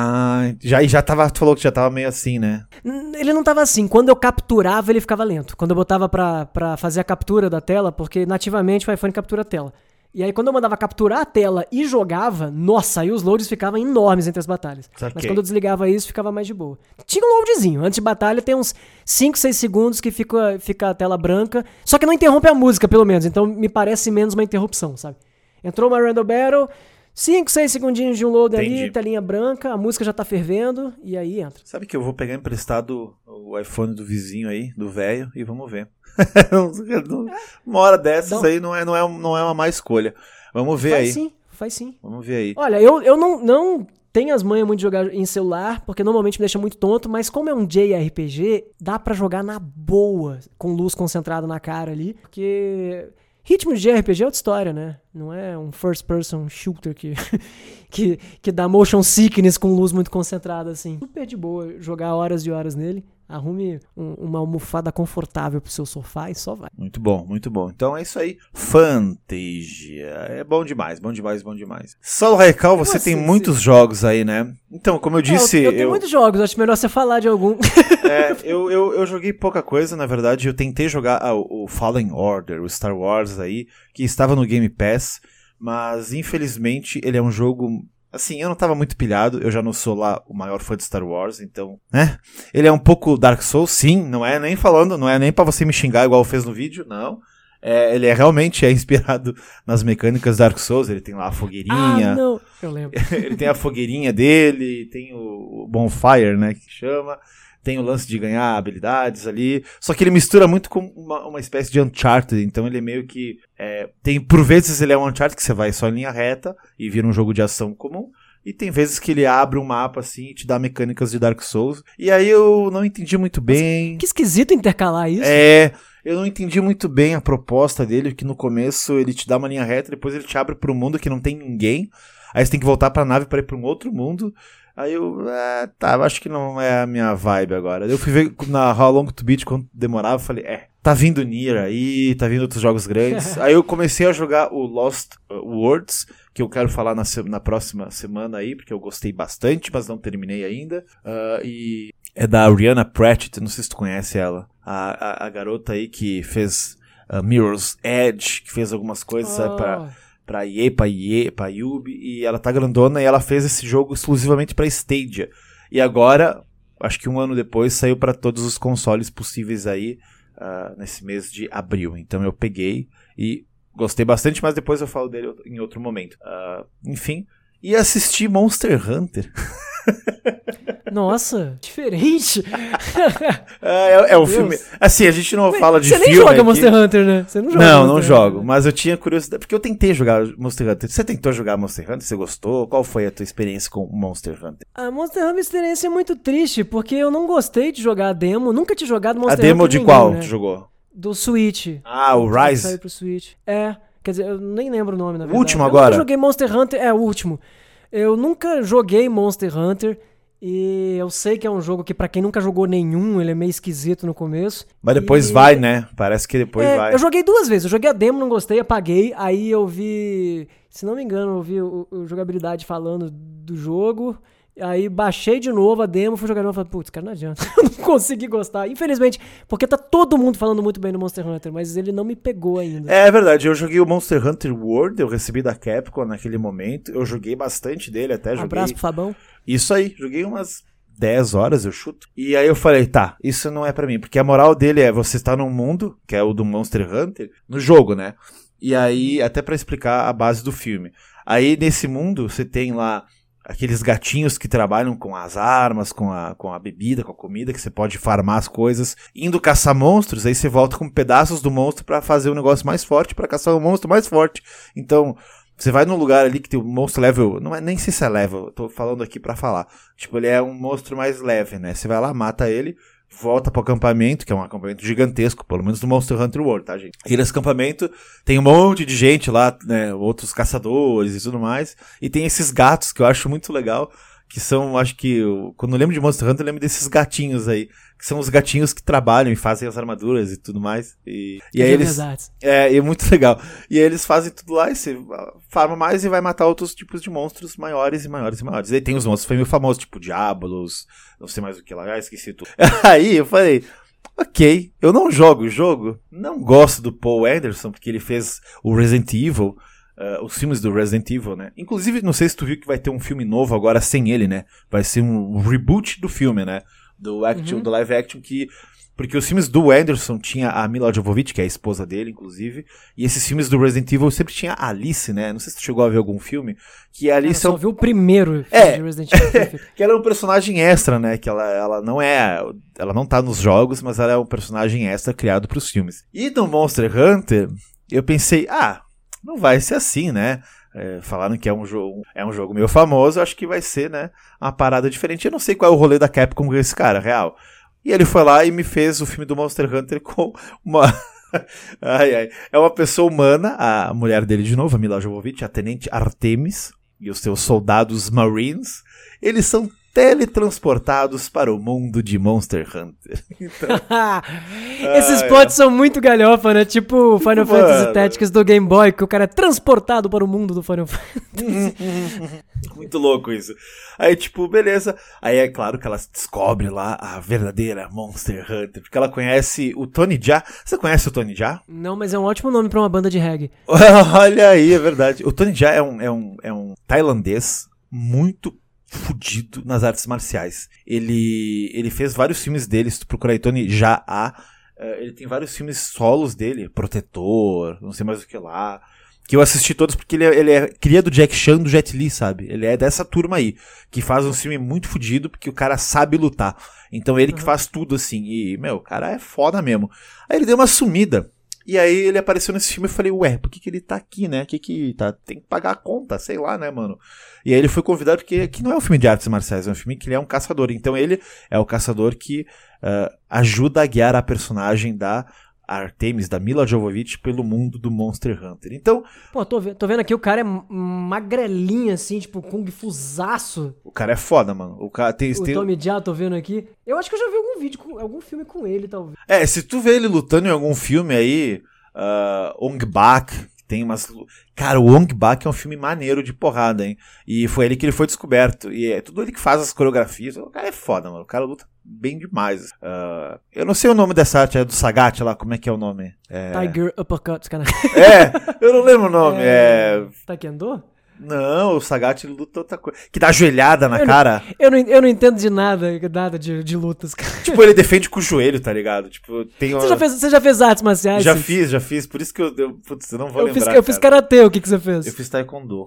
Speaker 1: Tu falou que já tava meio assim, né?
Speaker 2: Ele não tava assim. Quando eu capturava, ele ficava lento. Quando eu botava pra fazer a captura da tela, porque nativamente o iPhone captura a tela. E aí quando eu mandava capturar a tela e jogava, nossa, aí os loads ficavam enormes entre as batalhas.
Speaker 1: Saquei.
Speaker 2: Mas quando eu desligava isso, ficava mais de boa. Tinha um loadzinho. Antes de batalha tem uns 5, 6 segundos que fica a tela branca. Só que não interrompe a música, pelo menos. Então me parece menos uma interrupção, sabe? Entrou uma Random Battle... 5, 6 segundinhos de um load ali, telinha branca, a música já tá fervendo, e aí entra.
Speaker 1: Sabe que eu vou pegar emprestado o iPhone do vizinho aí, do velho, e vamos ver. Uma hora dessas aí não é uma má escolha. Vamos ver aí.
Speaker 2: Faz sim.
Speaker 1: Vamos ver aí.
Speaker 2: Olha, eu não tenho as manhas muito de jogar em celular, porque normalmente me deixa muito tonto, mas como é um JRPG, dá pra jogar na boa, com luz concentrada na cara ali, porque... Ritmo de JRPG é outra história, né? Não é um first-person shooter que dá motion sickness com luz muito concentrada, assim. Super de boa jogar horas e horas nele. Arrume uma almofada confortável pro seu sofá e só vai.
Speaker 1: Muito bom, muito bom. Então é isso aí. Fantasia. É bom demais, bom demais, bom demais. Saulo Raical, você tem muitos jogos aí, né? Então, como eu disse...
Speaker 2: Eu tenho muitos jogos, acho melhor você falar de algum.
Speaker 1: Eu joguei pouca coisa, na verdade. Eu tentei jogar o Fallen Order, o Star Wars aí, que estava no Game Pass, mas infelizmente ele é um jogo Assim, eu não tava muito pilhado, eu já não sou lá o maior fã de Star Wars, então, né? Ele é um pouco Dark Souls, sim, não é nem falando, não é nem pra você me xingar igual fez no vídeo, não. Ele realmente é inspirado nas mecânicas Dark Souls, ele tem lá a fogueirinha.
Speaker 2: Ah, não, eu lembro.
Speaker 1: Ele tem a fogueirinha dele, tem o Bonfire, né, que chama. Tem o lance de ganhar habilidades ali. Só que ele mistura muito com uma espécie de Uncharted. Então ele é meio que... por vezes ele é um Uncharted que você vai só em linha reta e vira um jogo de ação comum. E tem vezes que ele abre um mapa assim e te dá mecânicas de Dark Souls. E aí eu não entendi muito bem.
Speaker 2: Nossa, que esquisito intercalar isso.
Speaker 1: Eu não entendi muito bem a proposta dele, que no começo ele te dá uma linha reta, depois ele te abre para um mundo que não tem ninguém. Aí você tem que voltar pra nave para ir para um outro mundo. Aí eu acho que não é a minha vibe agora. Eu fui ver na How Long to Beat quando demorava, falei, tá vindo Nier aí, tá vindo outros jogos grandes. Aí eu comecei a jogar o Lost Worlds, que eu quero falar na próxima semana aí, porque eu gostei bastante, mas não terminei ainda. E é da Ariana Pratchett, não sei se tu conhece ela. A garota aí que fez Mirror's Edge, que fez algumas coisas pra EA, pra Yubi, e ela tá grandona e ela fez esse jogo exclusivamente pra Stadia. E agora, acho que um ano depois, saiu pra todos os consoles possíveis aí, nesse mês de abril. Então eu peguei e gostei bastante, mas depois eu falo dele em outro momento. Enfim, e assisti Monster Hunter.
Speaker 2: Nossa, diferente.
Speaker 1: É um filme. Assim, a gente não fala de filme.
Speaker 2: Você nem joga
Speaker 1: aqui.
Speaker 2: Monster Hunter, né? Você não joga.
Speaker 1: Não jogo. Mas eu tinha curiosidade. Porque eu tentei jogar Monster Hunter. Você tentou jogar Monster Hunter? Você gostou? Qual foi a tua experiência com Monster Hunter?
Speaker 2: A Monster Hunter experiência é muito triste, porque eu não gostei de jogar a demo. Nunca tinha jogado Monster Hunter.
Speaker 1: A demo de
Speaker 2: nenhum,
Speaker 1: qual
Speaker 2: né?
Speaker 1: tu jogou?
Speaker 2: Do Switch.
Speaker 1: O Rise?
Speaker 2: Saiu pro Switch. Quer dizer, eu nem lembro o nome, na verdade.
Speaker 1: O último
Speaker 2: eu
Speaker 1: agora?
Speaker 2: nunca joguei Monster Hunter. O último. Eu nunca joguei Monster Hunter. E eu sei que é um jogo que pra quem nunca jogou nenhum, ele é meio esquisito no começo.
Speaker 1: Mas depois vai, né? Parece que depois vai.
Speaker 2: Eu joguei 2 vezes. Eu joguei a demo, não gostei, apaguei. Aí eu vi, se não me engano, eu vi o jogabilidade falando do jogo. Aí baixei de novo a demo, fui jogar de novo e falei, putz, cara, não adianta. Eu não consegui gostar. Infelizmente, porque tá todo mundo falando muito bem do Monster Hunter, mas ele não me pegou ainda.
Speaker 1: É verdade, eu joguei o Monster Hunter World, eu recebi da Capcom naquele momento. Eu joguei bastante dele, até joguei.
Speaker 2: Abraço pro Fabão.
Speaker 1: Isso aí, joguei umas 10 horas, eu chuto. E aí eu falei, isso não é pra mim. Porque a moral dele é, você está num mundo, que é o do Monster Hunter, no jogo, né? E aí, até pra explicar a base do filme. Aí, nesse mundo, você tem lá aqueles gatinhos que trabalham com as armas, com a bebida, com a comida, que você pode farmar as coisas. Indo caçar monstros, aí você volta com pedaços do monstro pra fazer um negócio mais forte, pra caçar um monstro mais forte. Então, você vai num lugar ali que tem um monstro level... Não é, nem sei se é level, eu tô falando aqui pra falar. Tipo, ele é um monstro mais leve, né? Você vai lá, mata ele, volta pro acampamento, que é um acampamento gigantesco, pelo menos no Monster Hunter World, tá, gente? E nesse acampamento tem um monte de gente lá, né? Outros caçadores e tudo mais. E tem esses gatos que eu acho muito legal, que são, acho que... Quando eu lembro de Monster Hunter, eu lembro desses gatinhos aí. Que são os gatinhos que trabalham e fazem as armaduras e tudo mais. E aí eles... É muito legal. E aí eles fazem tudo lá e você farma mais e vai matar outros tipos de monstros maiores e maiores e maiores. E aí tem os monstros meio famosos, tipo Diabolos, não sei mais o que lá, esqueci tudo. Aí eu falei, ok, eu não jogo o jogo, não gosto do Paul Anderson, porque ele fez o Resident Evil, os filmes do Resident Evil, né? Inclusive, não sei se tu viu que vai ter um filme novo agora sem ele, né? Vai ser um reboot do filme, né? Do live action, porque os filmes do Anderson tinha a Mila Jovovich, que é a esposa dele, inclusive, e esses filmes do Resident Evil sempre tinha a Alice, né? Não sei se tu chegou a ver algum filme, que a Alice...
Speaker 2: Eu só vi o primeiro filme de Resident Evil.
Speaker 1: Que ela é um personagem extra, né? Que ela não tá nos jogos, mas ela é um personagem extra criado pros filmes. E no Monster Hunter, eu pensei, não vai ser assim, né? Falaram que é um jogo meio famoso, acho que vai ser, né, uma parada diferente. Eu não sei qual é o rolê da Capcom com esse cara, real. E ele foi lá e me fez o filme do Monster Hunter com uma... É uma pessoa humana, a mulher dele de novo, a Mila Jovovich, a Tenente Artemis, e os seus soldados Marines, eles são teletransportados para o mundo de Monster Hunter. Então,
Speaker 2: esses plots são muito galhofa, né? Tipo Final Fantasy Tactics do Game Boy, que o cara é transportado para o mundo do Final Fantasy.
Speaker 1: Muito louco isso. Aí, tipo, beleza. Aí é claro que ela descobre lá a verdadeira Monster Hunter, porque ela conhece o Tony Jaa. Você conhece o Tony Jaa?
Speaker 2: Não, mas é um ótimo nome para uma banda de reggae.
Speaker 1: Olha aí, é verdade. O Tony Jaa é um tailandês muito fudido nas artes marciais. Ele fez vários filmes dele, se tu procurar aí, Tony, já há. Ele tem vários filmes solos dele, Protetor, não sei mais o que lá, que eu assisti todos porque ele é cria do Jack Chan, do Jet Li, sabe? Ele é dessa turma aí, que faz um filme muito fudido porque o cara sabe lutar. Então ele que faz tudo assim, e, meu, o cara é foda mesmo. Aí ele deu uma sumida. E aí ele apareceu nesse filme e eu falei, ué, por que ele tá aqui, né? Que tá? Tem que pagar a conta, sei lá, né, mano? E aí ele foi convidado porque aqui não é um filme de artes marciais, é um filme que ele é um caçador. Então ele é o caçador que ajuda a guiar a personagem da Artemis, da Mila Jovovich, pelo mundo do Monster Hunter. Então...
Speaker 2: Pô, tô vendo aqui, o cara é magrelinho, assim, tipo, kung fuzaço.
Speaker 1: O cara é foda, mano. O cara tem...
Speaker 2: Tommy Jaa, tô vendo aqui. Eu acho que eu já vi algum vídeo, algum filme com ele, talvez.
Speaker 1: Se tu vê ele lutando em algum filme aí, Ong Bak, tem umas... Cara, o Ong Bak é um filme maneiro de porrada, hein? E foi ele que ele foi descoberto. E é tudo ele que faz as coreografias. O cara é foda, mano. O cara luta bem demais. Eu não sei o nome dessa arte, é do Sagat lá, como é que é o nome?
Speaker 2: Tiger Uppercut, cara.
Speaker 1: Eu não lembro o nome.
Speaker 2: Taekwondo?
Speaker 1: Não, o Sagat luta outra coisa. Que dá joelhada na cara.
Speaker 2: Eu não entendo de nada de lutas, cara.
Speaker 1: Tipo, ele defende com o joelho, tá ligado? Tipo, tem uma...
Speaker 2: Você já fez artes marciais?
Speaker 1: Já fiz. Por isso que putz, eu não vou lembrar.
Speaker 2: Eu fiz karatê, o que você fez?
Speaker 1: Eu fiz taekwondo.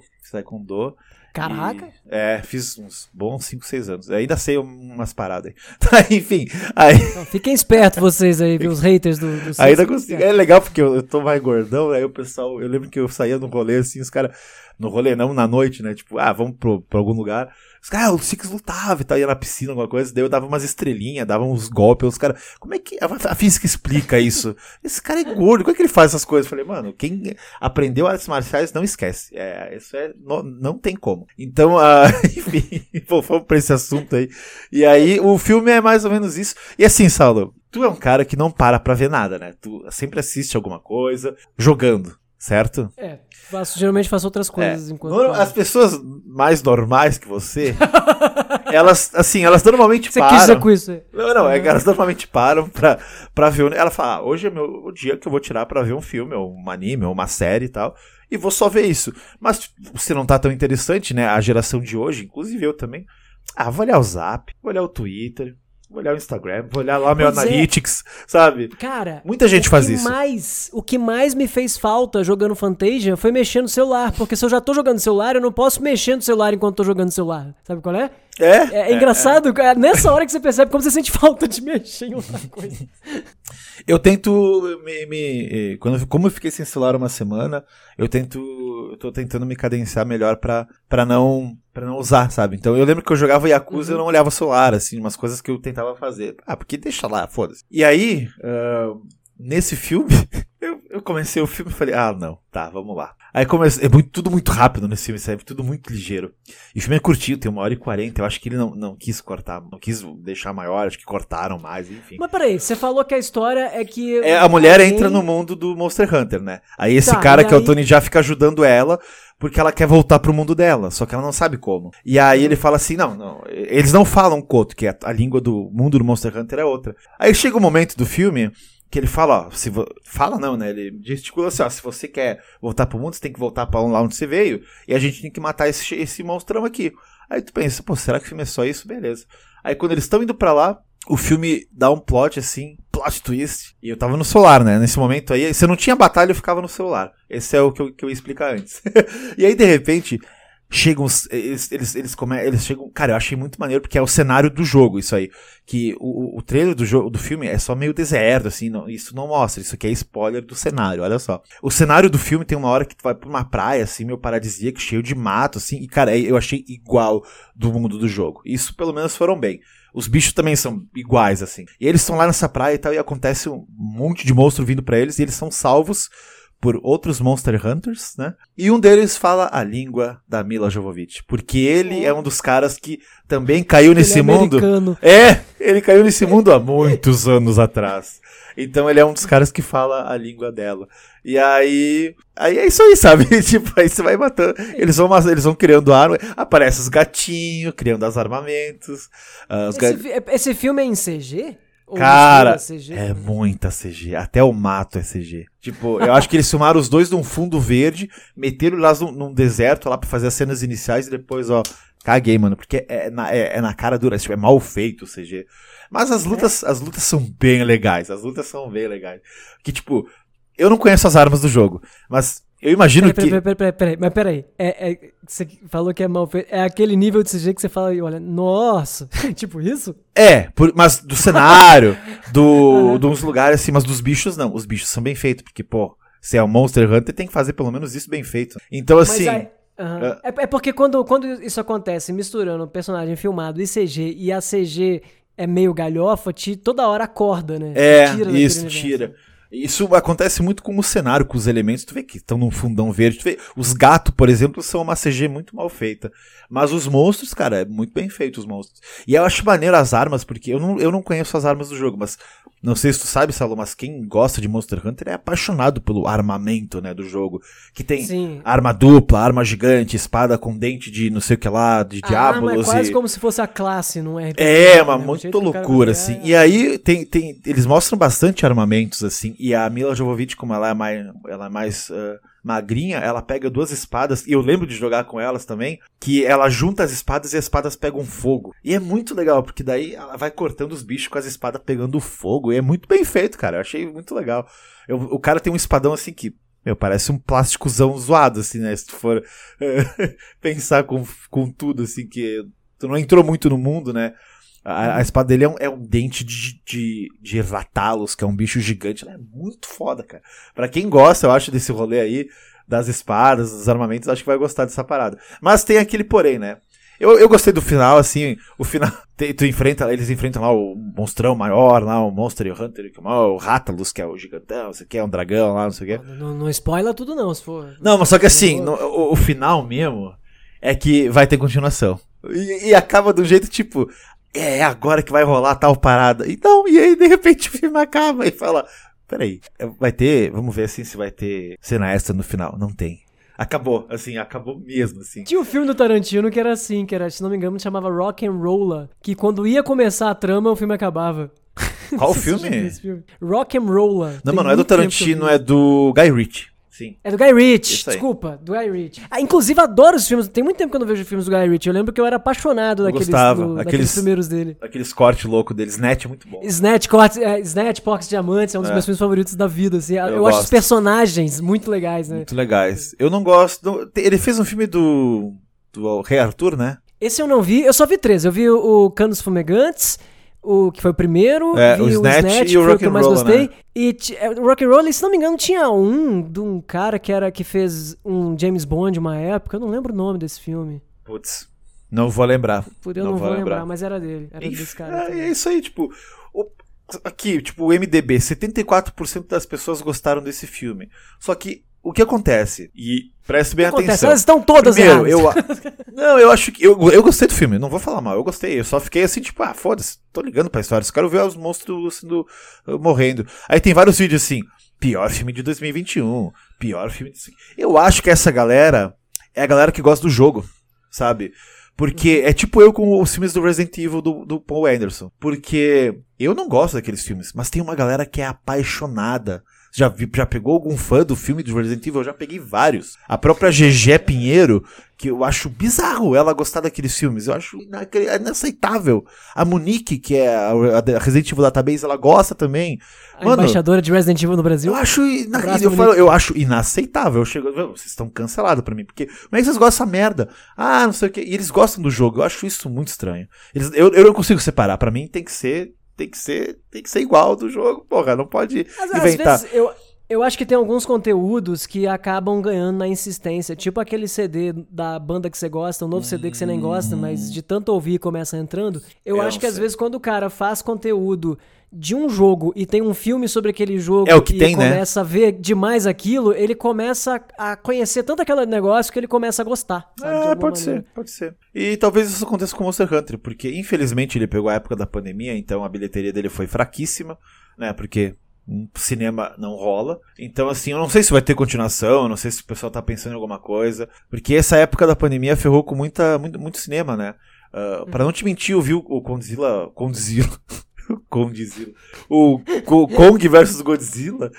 Speaker 2: Caraca!
Speaker 1: Fiz uns bons 5, 6 anos. Ainda sei umas paradas aí. Enfim, aí...
Speaker 2: Então, fiquem espertos vocês aí, viu, os haters do
Speaker 1: ainda consigo. É legal porque eu tô mais gordão, aí o pessoal... Eu lembro que eu saía no rolê, assim, os caras... No rolê não, na noite, né? Tipo, vamos pra algum lugar. Os caras, o Six lutava e tal, ia na piscina, alguma coisa. Daí eu dava umas estrelinhas, dava uns golpes. Os caras, como é que a física explica isso? Esse cara é gordo, como é que ele faz essas coisas? Eu falei, mano, quem aprendeu artes marciais não esquece. Isso não tem como. Então, enfim, vamos pra esse assunto aí. E aí, o filme é mais ou menos isso. E assim, Saulo, tu é um cara que não para pra ver nada, né? Tu sempre assiste alguma coisa, jogando. Certo?
Speaker 2: Geralmente faço outras coisas enquanto...
Speaker 1: As pessoas mais normais que você, elas normalmente param...
Speaker 2: Você quis dizer com isso?
Speaker 1: Não, é que elas normalmente param pra ver... Ela fala, hoje é o dia que eu vou tirar pra ver um filme, ou um anime, ou uma série e tal, e vou só ver isso. Mas se não tá tão interessante, né, a geração de hoje, inclusive eu também, vou olhar o Zap, vou olhar o Twitter... Vou olhar o Instagram, vou olhar lá o meu Analytics, sabe?
Speaker 2: Cara,
Speaker 1: muita gente faz isso.
Speaker 2: O que mais me fez falta jogando Fantasia foi mexer no celular. Porque se eu já tô jogando no celular, eu não posso mexer no celular enquanto tô jogando no celuar. Sabe qual é? É engraçado, nessa hora que você percebe como você sente falta de mexer em outra coisa.
Speaker 1: Eu tento como eu fiquei sem celular uma semana, eu tô tentando me cadenciar melhor pra não usar, sabe? Então eu lembro que eu jogava Yakuza e eu não olhava o celular, assim, umas coisas que eu tentava fazer. Porque deixa lá, foda-se. E aí, nesse filme, eu comecei o filme e falei, não, tá, vamos lá. Aí comecei, tudo muito rápido nesse filme, sabe? Tudo muito ligeiro. E o filme é curtinho, tem 1h40, eu acho que ele não quis cortar, não quis deixar maior, acho que cortaram mais, enfim.
Speaker 2: Mas peraí, você falou que a história é que...
Speaker 1: a mulher entra no mundo do Monster Hunter, né? Aí esse cara que é o Tony Jaa fica ajudando ela, porque ela quer voltar pro mundo dela, só que ela não sabe como. E aí ele fala assim, não, eles não falam Koto, que a língua do mundo do Monster Hunter é outra. Aí chega um momento do filme... que ele fala, fala não, né, ele gesticula assim, se você quer voltar pro mundo, você tem que voltar pra lá onde você veio, e a gente tem que matar esse monstrão aqui. Aí tu pensa, será que o filme é só isso? Beleza. Aí quando eles estão indo pra lá, o filme dá um plot twist, e eu tava no celular, né, nesse momento aí, se eu não tinha batalha, eu ficava no celular. Esse é o que eu ia explicar antes. E aí, de repente... chegam, eles chegam, cara, eu achei muito maneiro porque é o cenário do jogo, isso aí, que o trailer do filme é só meio deserto, assim, isso não mostra, isso aqui é spoiler do cenário, olha só. O cenário do filme tem uma hora que tu vai pra uma praia, assim, meio paradisíaco, cheio de mato, assim, e cara, eu achei igual do mundo do jogo, isso pelo menos foram bem. Os bichos também são iguais, assim. E eles estão lá nessa praia e tal, e acontece um monte de monstro vindo pra eles, e eles são salvos por outros Monster Hunters, né? E um deles fala a língua da Mila Jovovich, porque ele é um dos caras que também caiu nesse mundo. Ele caiu nesse mundo há muitos anos atrás. Então ele é um dos caras que fala a língua dela. E aí é isso aí, sabe? Tipo, aí você vai matando. Eles vão criando arma, aparecem os gatinhos, criando os armamentos.
Speaker 2: Esse filme é em CG? Ou
Speaker 1: Cara,
Speaker 2: CG,
Speaker 1: é muita CG. Até o mato é CG. Tipo, eu acho que eles filmaram os dois num fundo verde, meteram lá num deserto lá pra fazer as cenas iniciais e depois, ó, caguei, mano. Porque é na cara dura, tipo, é mal feito o CG. Mas as lutas são bem legais. Que, tipo, eu não conheço as armas do jogo, mas eu imagino
Speaker 2: Peraí, mas peraí. Você falou que é mal feito. É aquele nível de CG que você fala e olha, nossa, tipo isso?
Speaker 1: Mas do cenário, de uns lugares assim, mas dos bichos não. Os bichos são bem feitos, porque, pô, se é um Monster Hunter, tem que fazer pelo menos isso bem feito. Então, assim...
Speaker 2: É porque quando isso acontece, misturando o personagem filmado e CG, e a CG é meio galhofa, toda hora acorda, né?
Speaker 1: Tira. Isso acontece muito com o cenário, com os elementos. Tu vê que estão num fundão verde. Tu vê, os gatos, por exemplo, são uma CG muito mal feita. Mas os monstros, cara, é muito bem feito os monstros. E eu acho maneiro as armas, porque eu não conheço as armas do jogo, mas não sei se tu sabe, Salô, mas quem gosta de Monster Hunter é apaixonado pelo armamento, né, do jogo. Que tem arma dupla, arma gigante, espada com dente de não sei o que lá, de diabolos.
Speaker 2: É quase como se fosse a classe, não é?
Speaker 1: Muito loucura, assim. E aí eles mostram bastante armamentos, assim. E a Mila Jovovich, como ela é mais magrinha, ela pega duas espadas, e eu lembro de jogar com elas também, que ela junta as espadas e as espadas pegam fogo. E é muito legal, porque daí ela vai cortando os bichos com as espadas pegando fogo, e é muito bem feito, cara. Eu achei muito legal. O cara tem um espadão assim que, parece um plásticozão zoado, assim, né? Se tu for pensar com tudo, assim, que tu não entrou muito no mundo, né? A espada dele é um dente de Rathalos, que é um bicho gigante. Ela é muito foda, cara. Pra quem gosta, eu acho, desse rolê aí, das espadas, dos armamentos, acho que vai gostar dessa parada. Mas tem aquele porém, né? Eu gostei do final, assim, o final, eles enfrentam lá o monstrão maior, lá o Monster Hunter, o Rathalos, que é o gigantão, não sei o que, é um dragão lá, não sei o que.
Speaker 2: Não spoila tudo não, se for.
Speaker 1: Não, mas só que assim, o final mesmo é que vai ter continuação. E acaba do jeito, tipo... É agora que vai rolar tal parada. Então, e aí de repente o filme acaba e fala, peraí, vai ter, vamos ver assim se vai ter cena extra no final. Não tem. Acabou mesmo, assim.
Speaker 2: Tinha um filme do Tarantino que era assim, se não me engano, chamava Rock and Roller, que quando ia começar a trama, o filme acabava.
Speaker 1: Qual filme?
Speaker 2: Rock and Roller.
Speaker 1: Não, mano, não é do Tarantino, é do Guy Ritchie. Sim.
Speaker 2: É do Guy Ritchie, desculpa, do Guy Ritchie. Inclusive, adoro os filmes, tem muito tempo que eu não vejo filmes do Guy Ritchie. Eu lembro que eu era apaixonado daqueles primeiros dele.
Speaker 1: Aqueles cortes loucos dele, Snatch é muito bom.
Speaker 2: Snatch, Porcos Diamantes, é um dos meus filmes favoritos da vida, assim. Eu acho os personagens muito legais, né?
Speaker 1: Muito legais. Eu não gosto... Ele fez um filme do Rei Arthur, né?
Speaker 2: Esse eu não vi, eu só vi 3. Eu vi o Canos Fumegantes... O que foi o primeiro, vi
Speaker 1: o Snatch
Speaker 2: e o Rock and Roll,
Speaker 1: gostei. Né?
Speaker 2: E o Rock and Roll, se não me engano, tinha de um cara que fez um James Bond uma época, eu não lembro o nome desse filme.
Speaker 1: Putz, não vou lembrar.
Speaker 2: Eu não vou lembrar, mas era dele, desse cara.
Speaker 1: É isso aí, tipo, aqui, tipo, o MDB, 74% das pessoas gostaram desse filme. Só que o que acontece? E preste bem atenção.
Speaker 2: Elas estão todas
Speaker 1: erradas. Eu acho que... Eu gostei do filme, não vou falar mal, eu gostei. Eu só fiquei assim, tipo, foda-se, tô ligando pra história. Só quero ver os monstros morrendo. Aí tem vários vídeos assim, pior filme de 2021, pior filme de... Eu acho que essa galera é a galera que gosta do jogo, sabe? Porque é tipo eu com os filmes do Resident Evil do Paul Anderson. Porque eu não gosto daqueles filmes, mas tem uma galera que é apaixonada. Já pegou algum fã do filme do Resident Evil? Eu já peguei vários. A própria GG Pinheiro, que eu acho bizarro ela gostar daqueles filmes. Eu acho inaceitável. A Monique, que é a Resident Evil Database, ela gosta também.
Speaker 2: A embaixadora de Resident Evil no Brasil.
Speaker 1: Eu acho inaceitável. Vocês estão cancelados pra mim. Porque como é que vocês gostam dessa merda? Não sei o que. E eles gostam do jogo. Eu acho isso muito estranho. Eu não consigo separar. Pra mim tem que ser igual do jogo, porra, não pode inventar.
Speaker 2: Às vezes eu acho que tem alguns conteúdos que acabam ganhando na insistência, tipo aquele CD da banda que você gosta, um novo CD que você nem gosta, mas de tanto ouvir começa entrando. Eu acho que às vezes quando o cara faz conteúdo de um jogo e tem um filme sobre aquele jogo e começa a ver demais aquilo, ele começa a conhecer tanto aquele negócio que ele começa a gostar. Sabe,
Speaker 1: pode ser. E talvez isso aconteça com o Monster Hunter, porque infelizmente ele pegou a época da pandemia, então a bilheteria dele foi fraquíssima, né, porque cinema não rola. Então assim, eu não sei se vai ter continuação, eu não sei se o pessoal tá pensando em alguma coisa, porque essa época da pandemia ferrou com muito cinema, né. Pra não te mentir, eu vi o Condzilla Godzilla. O Kong versus Godzilla.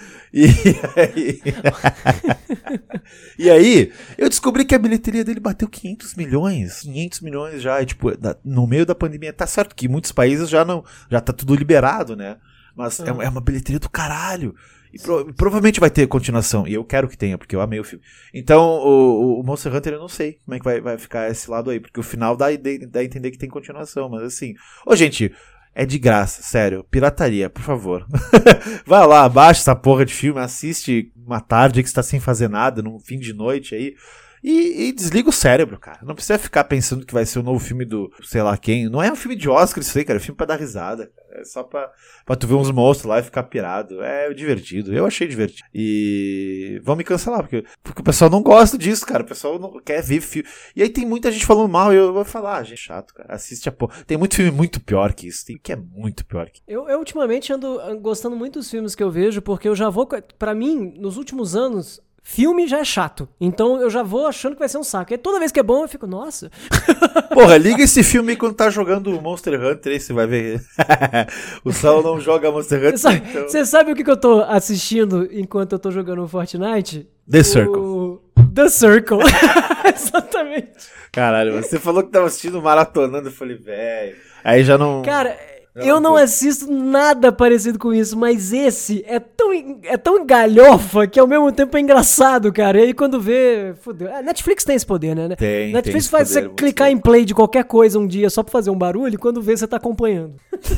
Speaker 1: E aí, eu descobri que a bilheteria dele bateu 500 milhões. 500 milhões já. E, tipo, no meio da pandemia. Tá certo que em muitos países já tá tudo liberado, né? Mas é uma bilheteria do caralho. E provavelmente vai ter continuação. E eu quero que tenha, porque eu amei o filme. Então, o Monster Hunter eu não sei como é que vai ficar esse lado aí. Porque o final dá a entender que tem continuação. Mas assim... Ô, gente, é de graça, sério. Pirataria, por favor. Vai lá, baixa essa porra de filme, assiste uma tarde que você tá sem fazer nada, num fim de noite aí. E desliga o cérebro, cara. Não precisa ficar pensando que vai ser o novo filme do sei lá quem. Não é um filme de Oscar isso aí, cara. É um filme pra dar risada. É só pra tu ver uns monstros lá e ficar pirado. É divertido. Eu achei divertido. E vão me cancelar, porque o pessoal não gosta disso, cara. O pessoal não quer ver filme. E aí tem muita gente falando mal e eu vou falar, gente, chato, cara. Assiste a porra. Tem muito filme muito pior que isso. Tem que é muito pior que isso.
Speaker 2: Eu ultimamente ando gostando muito dos filmes que eu vejo, porque eu já vou... Pra mim, nos últimos anos... Filme já é chato, então eu já vou achando que vai ser um saco. E toda vez que é bom eu fico, nossa.
Speaker 1: Porra, liga esse filme aí quando tá jogando Monster Hunter aí, você vai ver. O Saulo não joga Monster Hunter.
Speaker 2: Você sabe o que eu tô assistindo enquanto eu tô jogando Fortnite?
Speaker 1: The Circle.
Speaker 2: The Circle. Exatamente.
Speaker 1: Caralho, você falou que tava assistindo maratonando, eu falei, velho. Aí já não...
Speaker 2: Cara... Eu não assisto nada parecido com isso, mas esse é tão galhofa que ao mesmo tempo é engraçado, cara. E aí quando vê... Fudeu. A Netflix tem esse poder, né?
Speaker 1: Tem.
Speaker 2: Netflix faz você clicar em play de qualquer coisa um dia só pra fazer um barulho e quando vê você tá acompanhando.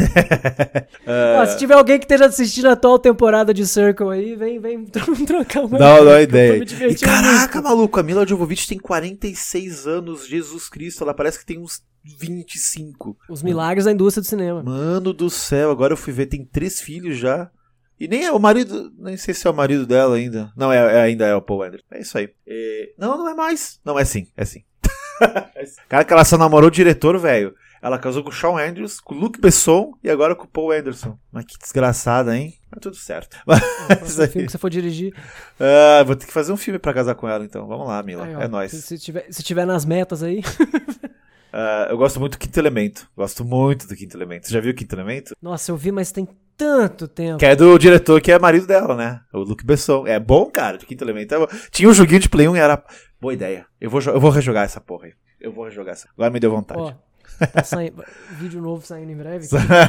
Speaker 2: Se tiver alguém que esteja assistindo a atual temporada de Circle aí, vem trocar uma...
Speaker 1: Não é ideia. E caraca, maluco, a Mila Jovovich tem 46 anos, Jesus Cristo, ela parece que tem uns 25.
Speaker 2: Os milagres da indústria do cinema.
Speaker 1: Mano do céu, agora eu fui ver, tem 3 filhos já. E nem é o marido, nem sei se é o marido dela ainda. Não, ainda é o Paul Anderson. É isso aí. Não é mais. Não, é sim. Cara, que ela só namorou o diretor, velho. Ela casou com o Shawn Andrews, com o Luc Besson e agora com o Paul Anderson. Mas que desgraçada, hein? Mas tudo certo.
Speaker 2: Mas aí... filme que você for dirigir.
Speaker 1: Vou ter que fazer um filme pra casar com ela, então. Vamos lá, Mila. É nóis.
Speaker 2: Se tiver nas metas aí...
Speaker 1: eu gosto muito do Quinto Elemento. Gosto muito do Quinto Elemento. Você já viu o Quinto Elemento?
Speaker 2: Nossa, eu vi, mas tem tanto tempo.
Speaker 1: Que é do diretor que é marido dela, né? O Luc Besson. É bom, cara, de Quinto Elemento. Tinha um joguinho de Play 1 e era... Boa ideia. Eu vou rejogar essa porra aí. Agora me deu vontade.
Speaker 2: Tá saindo... Vídeo novo saindo em breve.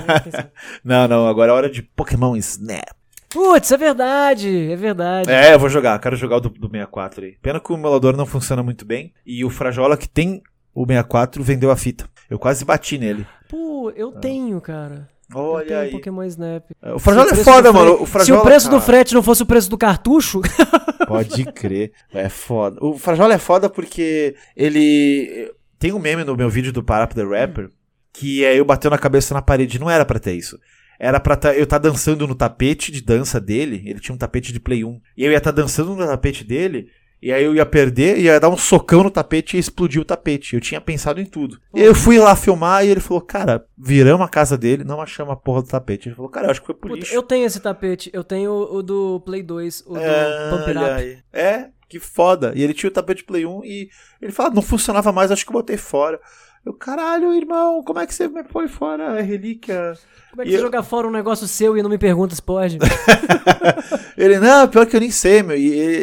Speaker 1: Não. Agora é hora de Pokémon Snap.
Speaker 2: Putz, é verdade.
Speaker 1: Eu vou jogar. Quero jogar o do 64 aí. Pena que o emulador não funciona muito bem. E o Frajola que tem... O 64 vendeu a fita. Eu quase bati nele.
Speaker 2: Pô, eu tenho, cara.
Speaker 1: Olha
Speaker 2: eu tenho
Speaker 1: aí.
Speaker 2: Pokémon Snap.
Speaker 1: O Frajola é foda, mano.
Speaker 2: Se o preço do frete não fosse o preço do cartucho...
Speaker 1: Pode crer. É foda. O Frajola é foda porque ele... Tem um meme no meu vídeo do Parap the Rapper que é eu batendo a cabeça na parede. Não era pra ter isso. Era pra eu tá dançando no tapete de dança dele. Ele tinha um tapete de Play 1. E eu ia tá dançando no tapete dele... E aí eu ia perder, ia dar um socão no tapete e explodir o tapete. Eu tinha pensado em tudo. E eu fui lá filmar e ele falou, cara, viramos a casa dele, não achamos a porra do tapete. Ele falou, cara, eu acho que foi por lixo.
Speaker 2: Eu tenho esse tapete, eu tenho o do Play 2, o do Pump It Up.
Speaker 1: Que foda. E ele tinha o tapete Play 1 e ele fala, não funcionava mais, acho que eu botei fora. Eu, caralho, irmão, como é que você me põe fora a relíquia?
Speaker 2: Como é que você joga fora um negócio seu e não me pergunta se pode?
Speaker 1: Ele, não, pior que eu nem sei, meu.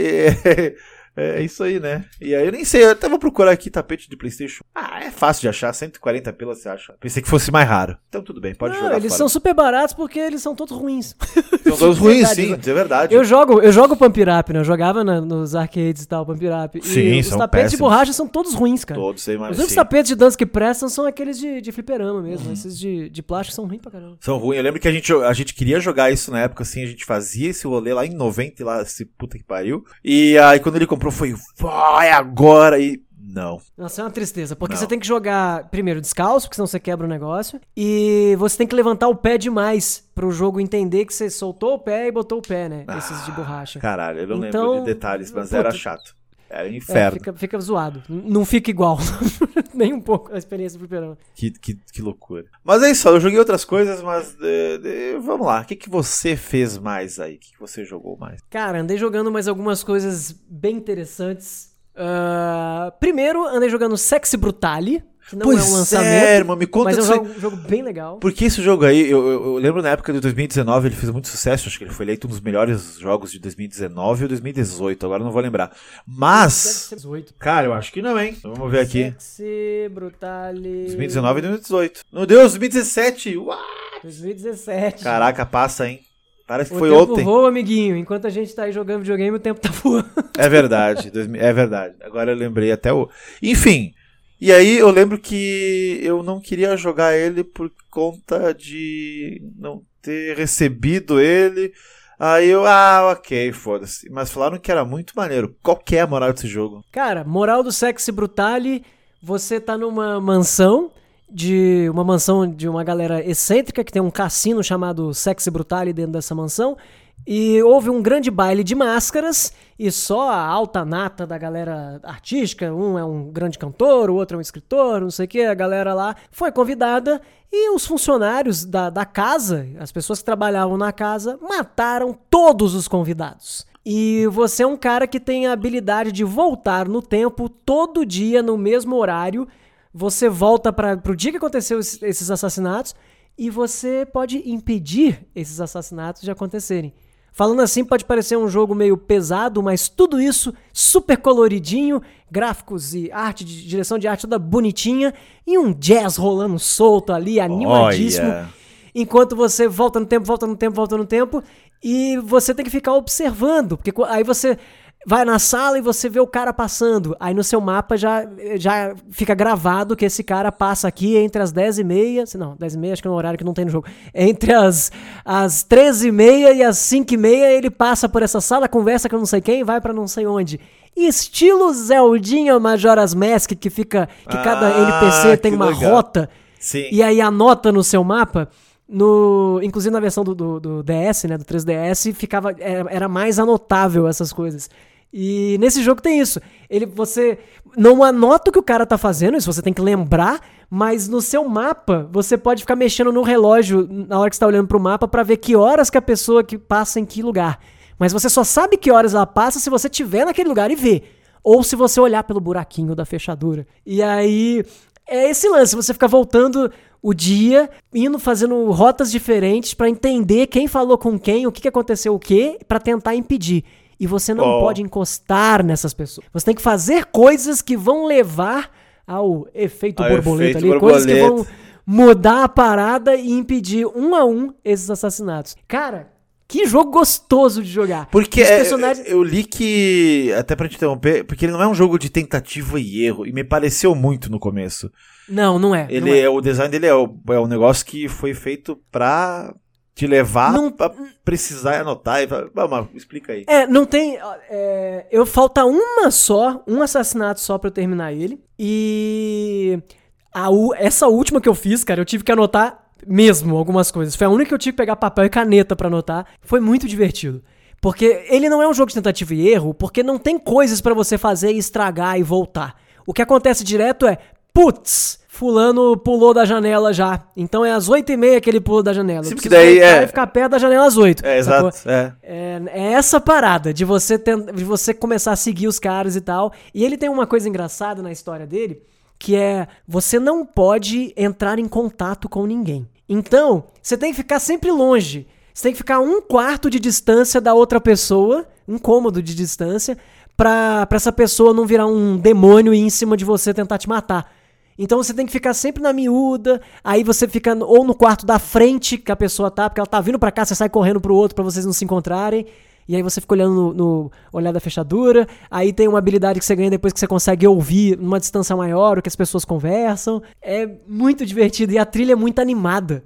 Speaker 1: É isso aí, né? E aí eu nem sei, eu até vou procurar aqui tapete de PlayStation. É fácil de achar, 140 pila você acha. Pensei que fosse mais raro. Então tudo bem, pode jogar
Speaker 2: eles
Speaker 1: fora.
Speaker 2: São super baratos porque eles são todos ruins.
Speaker 1: São todos ruins, sim, é verdade.
Speaker 2: Eu jogo Pump It Up, né? Eu jogava nos arcades e tal, Pump It Up.
Speaker 1: Sim,
Speaker 2: os tapetes de borracha são todos ruins, cara.
Speaker 1: Todos, sei mais.
Speaker 2: Os únicos tapetes de dança que prestam são aqueles de fliperama mesmo. Esses de plástico são ruins pra caramba.
Speaker 1: São ruins. Eu lembro que a gente queria jogar isso na época, assim, a gente fazia esse rolê lá em 90, lá, esse puta que pariu. E aí quando ele comprou foi... É agora e... Não.
Speaker 2: Nossa, é uma tristeza, porque você tem que jogar primeiro descalço, porque senão você quebra o negócio, e você tem que levantar o pé demais pro jogo entender que você soltou o pé e botou o pé, né? Esses de borracha.
Speaker 1: Caralho, eu não lembro de detalhes, mas era chato. Era um inferno.
Speaker 2: Fica zoado. Não fica igual. Nem um pouco a experiência do fliperama.
Speaker 1: Que loucura. Mas é isso, eu joguei outras coisas, mas vamos lá. O que você fez mais aí? O que você jogou mais?
Speaker 2: Cara, andei jogando mais algumas coisas bem interessantes. Primeiro, andei jogando Sexy Brutale. que não é um lançamento,
Speaker 1: irmão, me conta
Speaker 2: mas é um jogo bem legal.
Speaker 1: Porque esse jogo aí, eu lembro na época de 2019, ele fez muito sucesso, acho que ele foi eleito um dos melhores jogos de 2019 ou 2018, agora não vou lembrar. Mas...
Speaker 2: Deve ser 18.
Speaker 1: Cara, eu acho que não, hein? Vamos ver aqui.
Speaker 2: Sexy Brutale...
Speaker 1: 2019 e 2018. Meu Deus, 2017! Uau!
Speaker 2: 2017.
Speaker 1: Caraca, passa, hein? Parece que foi
Speaker 2: ontem. O tempo
Speaker 1: ontem.
Speaker 2: voa, amiguinho. Enquanto a gente tá aí jogando videogame, o tempo tá voando.
Speaker 1: É verdade, é verdade. Agora eu lembrei até o... Enfim, e aí eu lembro que eu não queria jogar ele por conta de não ter recebido ele. Aí eu, ok, foda-se. Mas falaram que era muito maneiro. Qual que é a moral desse jogo?
Speaker 2: Cara, moral do Sexy Brutale, você tá numa mansão de uma galera excêntrica que tem um cassino chamado Sexy Brutale dentro dessa mansão, e houve um grande baile de máscaras e só a alta nata da galera artística, um é um grande cantor, o outro é um escritor, não sei o que, a galera lá foi convidada e os funcionários da casa, as pessoas que trabalhavam na casa, mataram todos os convidados. E você é um cara que tem a habilidade de voltar no tempo todo dia no mesmo horário. Você volta pro dia que aconteceu esses assassinatos e você pode impedir esses assassinatos de acontecerem. Falando assim, pode parecer um jogo meio pesado, mas tudo isso super coloridinho, gráficos e arte, direção de arte toda bonitinha e um jazz rolando solto ali, animadíssimo. Olha. Enquanto você volta no tempo e você tem que ficar observando, porque aí você... vai na sala e você vê o cara passando. Aí no seu mapa já fica gravado que esse cara passa aqui entre as 10h30... Não, 10h30 acho que é um horário que não tem no jogo. Entre as 13h30 e as 5h30 ele passa por essa sala, conversa com não sei quem, vai pra não sei onde. Estilo Zeldinha Majora's Mask, que cada NPC tem uma legal. Rota.
Speaker 1: Sim.
Speaker 2: E aí anota no seu mapa... inclusive na versão do DS, né, do 3DS, era mais anotável essas coisas. E nesse jogo tem isso. Você não anota o que o cara tá fazendo, isso você tem que lembrar, mas no seu mapa você pode ficar mexendo no relógio na hora que você tá olhando pro mapa pra ver que horas que a pessoa que passa em que lugar. Mas você só sabe que horas ela passa se você estiver naquele lugar e ver. Ou se você olhar pelo buraquinho da fechadura. E aí... é esse lance, você fica voltando o dia, fazendo rotas diferentes pra entender quem falou com quem, o que aconteceu o quê, pra tentar impedir. E você não pode encostar nessas pessoas. Você tem que fazer coisas que vão levar ao efeito borboleta ali, coisas que vão mudar a parada e impedir um a um esses assassinatos. Cara, que jogo gostoso de jogar.
Speaker 1: Porque eu li que, até pra te interromper, porque ele não é um jogo de tentativa e erro, e me pareceu muito no começo.
Speaker 2: Não é.
Speaker 1: O design dele é um negócio que foi feito pra te levar pra precisar anotar. Vamos, explica aí.
Speaker 2: Não tem... falta um assassinato só pra eu terminar ele. E essa última que eu fiz, cara, eu tive que anotar mesmo algumas coisas. Foi a única que eu tive que pegar papel e caneta pra anotar. Foi muito divertido. Porque ele não é um jogo de tentativa e erro, porque não tem coisas pra você fazer e estragar e voltar. O que acontece direto é, putz, fulano pulou da janela já. Então é às 8h30 que ele pula da janela.
Speaker 1: Sim, porque daí
Speaker 2: e ficar perto da janela às 8.
Speaker 1: Exato.
Speaker 2: É essa parada de você começar a seguir os caras e tal. E ele tem uma coisa engraçada na história dele, que é, você não pode entrar em contato com ninguém. Então, você tem que ficar sempre longe. Você tem que ficar 1/4 de distância da outra pessoa, um cômodo de distância, pra essa pessoa não virar um demônio e ir em cima de você tentar te matar. Então você tem que ficar sempre na miúda, aí você fica ou no quarto da frente que a pessoa tá, porque ela tá vindo pra cá, você sai correndo pro outro pra vocês não se encontrarem. E aí você fica olhando no olhar da fechadura. Aí tem uma habilidade que você ganha depois que você consegue ouvir numa distância maior o que as pessoas conversam. É muito divertido e a trilha é muito animada.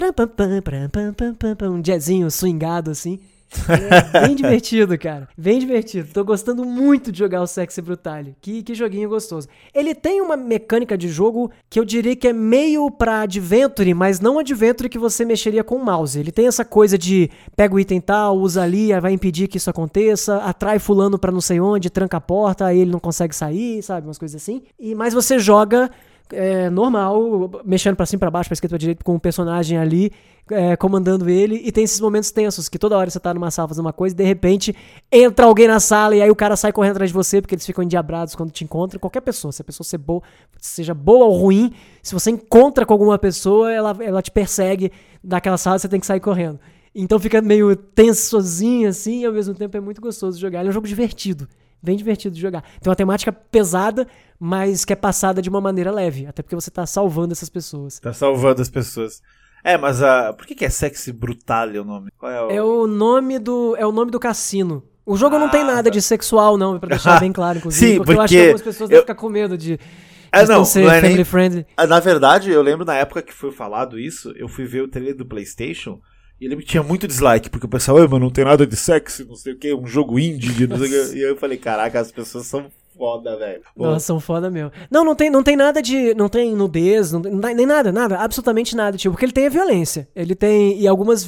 Speaker 2: Um jazzinho swingado assim. É bem divertido, cara. Bem divertido. Tô gostando muito de jogar o Sexy Brutale. Que joguinho gostoso. Ele tem uma mecânica de jogo que eu diria que é meio pra Adventure, mas não Adventure que você mexeria com o mouse. Ele tem essa coisa de pega o item tal, usa ali, vai impedir que isso aconteça, atrai fulano pra não sei onde, tranca a porta, aí ele não consegue sair, sabe? Umas coisas assim. Mas você joga normal, mexendo pra cima e pra baixo, pra esquerda e pra direita, com o personagem ali, comandando ele, e tem esses momentos tensos, que toda hora você tá numa sala fazendo uma coisa, e de repente entra alguém na sala, e aí o cara sai correndo atrás de você, porque eles ficam endiabrados quando te encontram. Qualquer pessoa, se a pessoa seja boa ou ruim, se você encontra com alguma pessoa, ela te persegue daquela sala, você tem que sair correndo. Então fica meio tenso sozinho, assim, e ao mesmo tempo é muito gostoso de jogar. Ele é um jogo divertido, bem divertido de jogar. Tem uma temática pesada, mas que é passada de uma maneira leve, até porque você tá salvando essas pessoas.
Speaker 1: Tá salvando as pessoas. Mas por que é Sexy Brutale o nome? Qual
Speaker 2: é o nome do cassino. O jogo não tem nada de sexual, não, pra deixar bem claro, inclusive.
Speaker 1: Sim,
Speaker 2: porque eu acho que algumas pessoas devem ficar com medo de não ser family friendly.
Speaker 1: Na verdade, eu lembro na época que foi falado isso, eu fui ver o trailer do PlayStation e ele tinha muito dislike, porque o pessoal, mas não tem nada de sexy, não sei o que, um jogo indie, não sei o que. E eu falei, caraca, as pessoas são foda, velho.
Speaker 2: Nossa, são foda mesmo. Não tem nada de... Não tem nudez, nem nada, absolutamente nada. Tipo, porque ele tem a violência. Ele tem... E algumas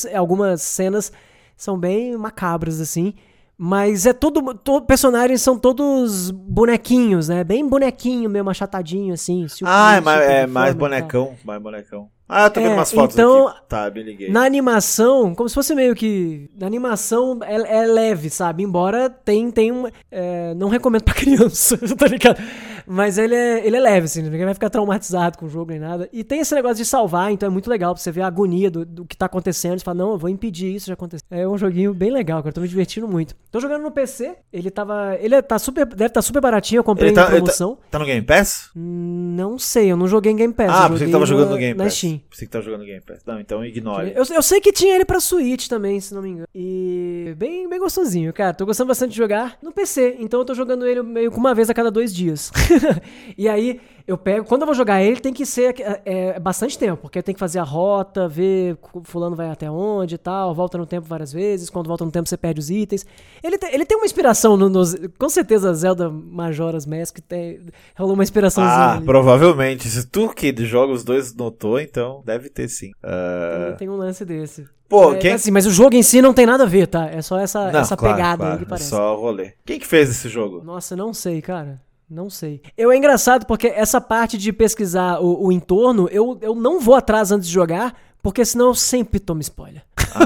Speaker 2: cenas são bem macabras, assim. Mas personagens são todos bonequinhos, né? Bem bonequinho, meio achatadinho, assim.
Speaker 1: Mais bonecão. Eu tô vendo umas fotos aqui. Tá, me liguei.
Speaker 2: Na animação, como se fosse meio que... Na animação é leve, sabe? Embora tem um... não recomendo pra criança, tá ligado? Mas ele é leve, assim. Ninguém vai ficar traumatizado com o jogo nem nada. E tem esse negócio de salvar, então é muito legal pra você ver a agonia do que tá acontecendo. Você fala, não, eu vou impedir isso de acontecer. É um joguinho bem legal, cara. Eu tô me divertindo muito. Tô jogando no PC. Ele deve estar super baratinho. Eu comprei em promoção.
Speaker 1: Tá no Game Pass?
Speaker 2: Não sei, eu não joguei em Game Pass.
Speaker 1: Pensei que tava jogando no Game Pass.
Speaker 2: Na Steam.
Speaker 1: Pensei que tava jogando no Game Pass. Não, então ignore.
Speaker 2: Eu sei que tinha ele pra Switch também, se não me engano. E bem gostosinho, cara. Tô gostando bastante de jogar no PC. Então eu tô jogando ele meio que uma vez a cada 2 dias. E aí eu pego... Quando eu vou jogar ele, tem que ser bastante tempo. Porque tem que fazer a rota, ver fulano vai até onde e tal. Volta no tempo várias vezes. Quando volta no tempo, você perde os itens. Ele tem uma inspiração com certeza, Zelda Majora's Mask rolou uma inspiraçãozinha ali.
Speaker 1: Provavelmente. Se tu que joga os dois notou, então deve ter sim.
Speaker 2: Tem um lance desse.
Speaker 1: Assim,
Speaker 2: mas o jogo em si não tem nada a ver, tá? É só essa pegada aí que parece.
Speaker 1: É só o rolê. Quem que fez esse jogo?
Speaker 2: Nossa, não sei, cara. Não sei. É engraçado porque essa parte de pesquisar o entorno, eu não vou atrás antes de jogar, porque senão eu sempre tomo spoiler.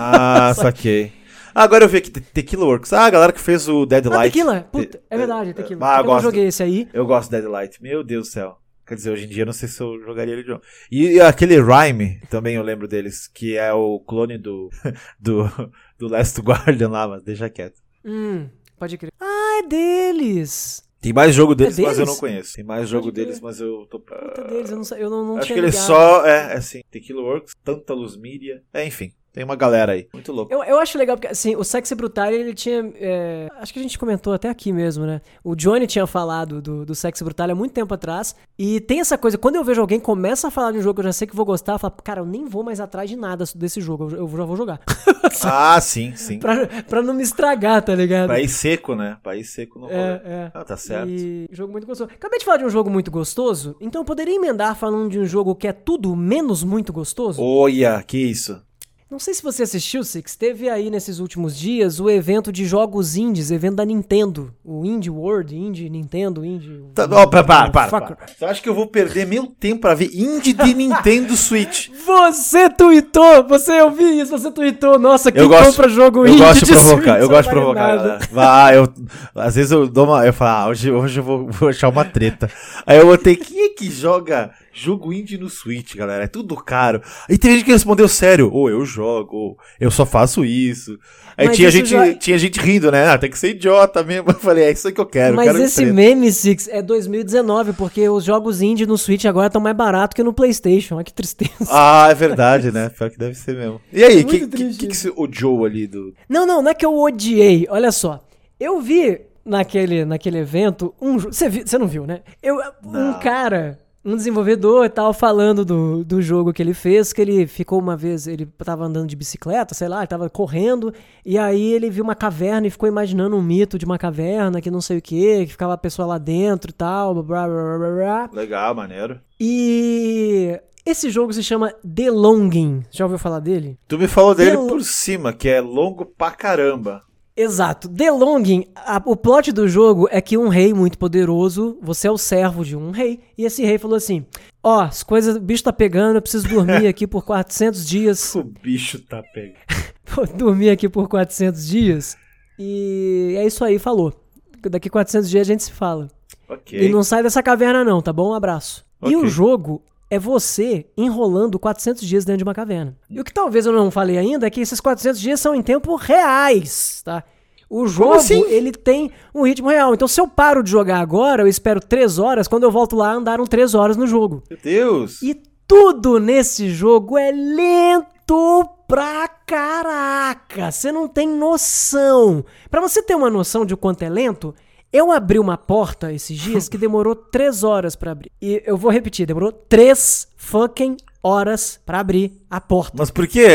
Speaker 1: Saquei. Agora eu vi aqui, Tequila Works. A galera que fez o Deadlight.
Speaker 2: Tequila? Puta, é verdade, Tequila. Eu joguei esse aí.
Speaker 1: Eu gosto do Deadlight. Meu Deus do céu. Quer dizer, hoje em dia eu não sei se eu jogaria ele de novo. E aquele Rhyme, também eu lembro deles, que é o clone do Last Guardian lá, mas deixa quieto.
Speaker 2: Pode crer. É deles!
Speaker 1: Tem mais jogo deles, mas eu não conheço. Tem mais jogo deles, mas eu tô...
Speaker 2: Puta deles, eu não
Speaker 1: acho
Speaker 2: tinha
Speaker 1: que ele
Speaker 2: ligado.
Speaker 1: só assim, Tequila Works, Tantalus Media, enfim. Tem uma galera aí, muito louco.
Speaker 2: Eu acho legal, porque assim, o Sexy Brutale, ele tinha... acho que a gente comentou até aqui mesmo, né? O Johnny tinha falado do Sexy Brutale há muito tempo atrás, e tem essa coisa, quando eu vejo alguém começa a falar de um jogo que eu já sei que vou gostar, eu falo, cara, eu nem vou mais atrás de nada desse jogo, eu já vou jogar.
Speaker 1: Sim.
Speaker 2: pra não me estragar, tá ligado?
Speaker 1: Pra ir seco, né? Pra ir seco no rolê. Tá certo.
Speaker 2: E jogo muito gostoso. Acabei de falar de um jogo muito gostoso, então eu poderia emendar falando de um jogo que é tudo menos muito gostoso?
Speaker 1: Olha, que isso?
Speaker 2: Não sei se você assistiu, Six, teve aí nesses últimos dias o evento de jogos indies, evento da Nintendo. O Indie World, Indie Nintendo, Indie...
Speaker 1: Para. Você acha que eu vou perder meu tempo pra ver indie de Nintendo Switch?
Speaker 2: Você tweetou, eu vi isso, você tweetou. Nossa, quem compra jogo indie
Speaker 1: de Switch? Eu gosto de provocar. Às vezes eu falo, hoje eu vou achar uma treta. Aí eu botei, quem é que joga... Jogo indie no Switch, galera, é tudo caro. Aí tem gente que respondeu sério, eu jogo, eu só faço isso. Aí tinha gente rindo, né? Tem que ser idiota mesmo. Eu falei, é isso que eu quero.
Speaker 2: Mas esse meme, Six, é 2019, porque os jogos indie no Switch agora estão mais baratos que no PlayStation. Olha que tristeza.
Speaker 1: É verdade, né? Pior que deve ser mesmo. E aí, o que você odiou ali do...
Speaker 2: Não é que eu odiei, olha só. Eu vi naquele evento, você não viu, né? Um cara... Um desenvolvedor e tal, falando do jogo que ele fez, que ele ficou uma vez, ele tava andando de bicicleta, sei lá, ele tava correndo, e aí ele viu uma caverna e ficou imaginando um mito de uma caverna, que não sei o que ficava a pessoa lá dentro e tal, blá, blá, blá, blá.
Speaker 1: Legal, maneiro.
Speaker 2: E esse jogo se chama The Longing, já ouviu falar dele?
Speaker 1: Tu me falou dele por cima, que é longo pra caramba.
Speaker 2: Exato. The Longing, o plot do jogo é que um rei muito poderoso, você é o servo de um rei, e esse rei falou assim, as coisas, o bicho tá pegando, eu preciso dormir aqui por 400 dias.
Speaker 1: O bicho tá pegando.
Speaker 2: Vou dormir aqui por 400 dias, e é isso aí, falou. Daqui 400 dias a gente se fala.
Speaker 1: Ok.
Speaker 2: E não sai dessa caverna não, tá bom? Um abraço.
Speaker 1: Ok.
Speaker 2: E o jogo é você enrolando 400 dias dentro de uma caverna. E o que talvez eu não falei ainda é que esses 400 dias são em tempo reais, tá? O jogo,
Speaker 1: assim?
Speaker 2: ele tem um ritmo real. Então, se eu paro de jogar agora, eu espero 3 horas. Quando eu volto lá, andaram 3 horas no jogo.
Speaker 1: Meu Deus.
Speaker 2: E tudo nesse jogo é lento pra caraca. Você não tem noção. Pra você ter uma noção de o quanto é lento, eu abri uma porta esses dias que demorou 3 horas pra abrir. E eu vou repetir, demorou 3 fucking horas pra abrir a porta.
Speaker 1: Mas por quê?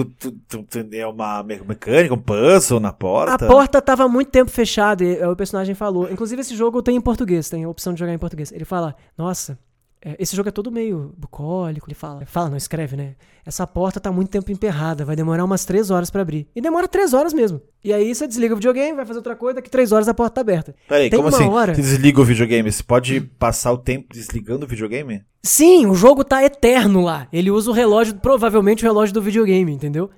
Speaker 1: É uma mecânica, um puzzle na porta?
Speaker 2: A porta tava há muito tempo fechada e o personagem falou. Inclusive, esse jogo tem em português, tem a opção de jogar em português. Ele fala, nossa, esse jogo é todo meio bucólico. Ele fala, não escreve, né? Essa porta tá muito tempo emperrada, vai demorar umas 3 horas pra abrir. E demora 3 horas mesmo. E aí você desliga o videogame, vai fazer outra coisa, daqui 3 horas a porta tá aberta.
Speaker 1: Peraí,
Speaker 2: tem
Speaker 1: como
Speaker 2: uma
Speaker 1: assim?
Speaker 2: hora...
Speaker 1: Você desliga o videogame? Você pode passar o tempo desligando o videogame?
Speaker 2: Sim, o jogo tá eterno lá. Ele usa o relógio, provavelmente o relógio do videogame, entendeu?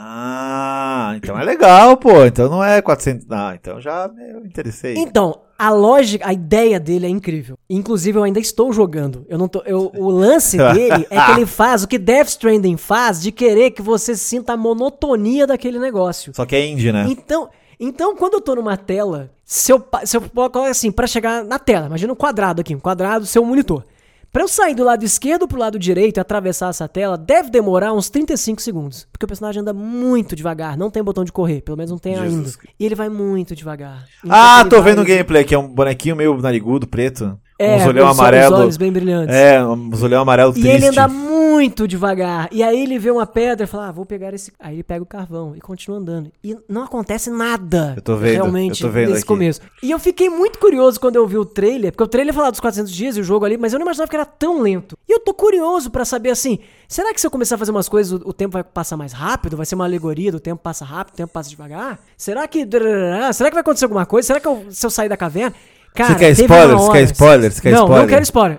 Speaker 1: Ah, então é legal, pô. Então não é 400... Ah, então já me interessei.
Speaker 2: Então, a lógica, a ideia dele é incrível. Inclusive, eu ainda estou jogando. O lance dele é que ele faz o que Death Stranding faz de querer que você sinta a monotonia daquele negócio.
Speaker 1: Só que é indie, né?
Speaker 2: Então, quando eu tô numa tela, se eu coloco assim, pra chegar na tela, imagina um quadrado aqui, seu monitor. Pra eu sair do lado esquerdo pro lado direito e atravessar essa tela, deve demorar uns 35 segundos. Porque o personagem anda muito devagar, não tem botão de correr, pelo menos não tem ainda. E ele vai muito devagar.
Speaker 1: Então tô vendo o gameplay, que é um bonequinho meio narigudo, preto. Um olhão amarelo.
Speaker 2: Os olhos bem brilhantes.
Speaker 1: Um olhão amarelo triste.
Speaker 2: E ele anda muito devagar. E aí ele vê uma pedra e fala, vou pegar esse... Aí ele pega o carvão e continua andando. E não acontece nada.
Speaker 1: Eu tô vendo,
Speaker 2: realmente, nesse
Speaker 1: aqui.
Speaker 2: começo. E eu fiquei muito curioso quando eu vi o trailer, porque o trailer falava dos 400 dias e o jogo ali, mas eu não imaginava que era tão lento. E eu tô curioso pra saber assim, será que se eu começar a fazer umas coisas, o tempo vai passar mais rápido? Vai ser uma alegoria do tempo passa rápido, o tempo passa devagar? Será que vai acontecer alguma coisa? Será que se eu sair da caverna... Cara,
Speaker 1: você quer spoiler?
Speaker 2: Não quero spoiler.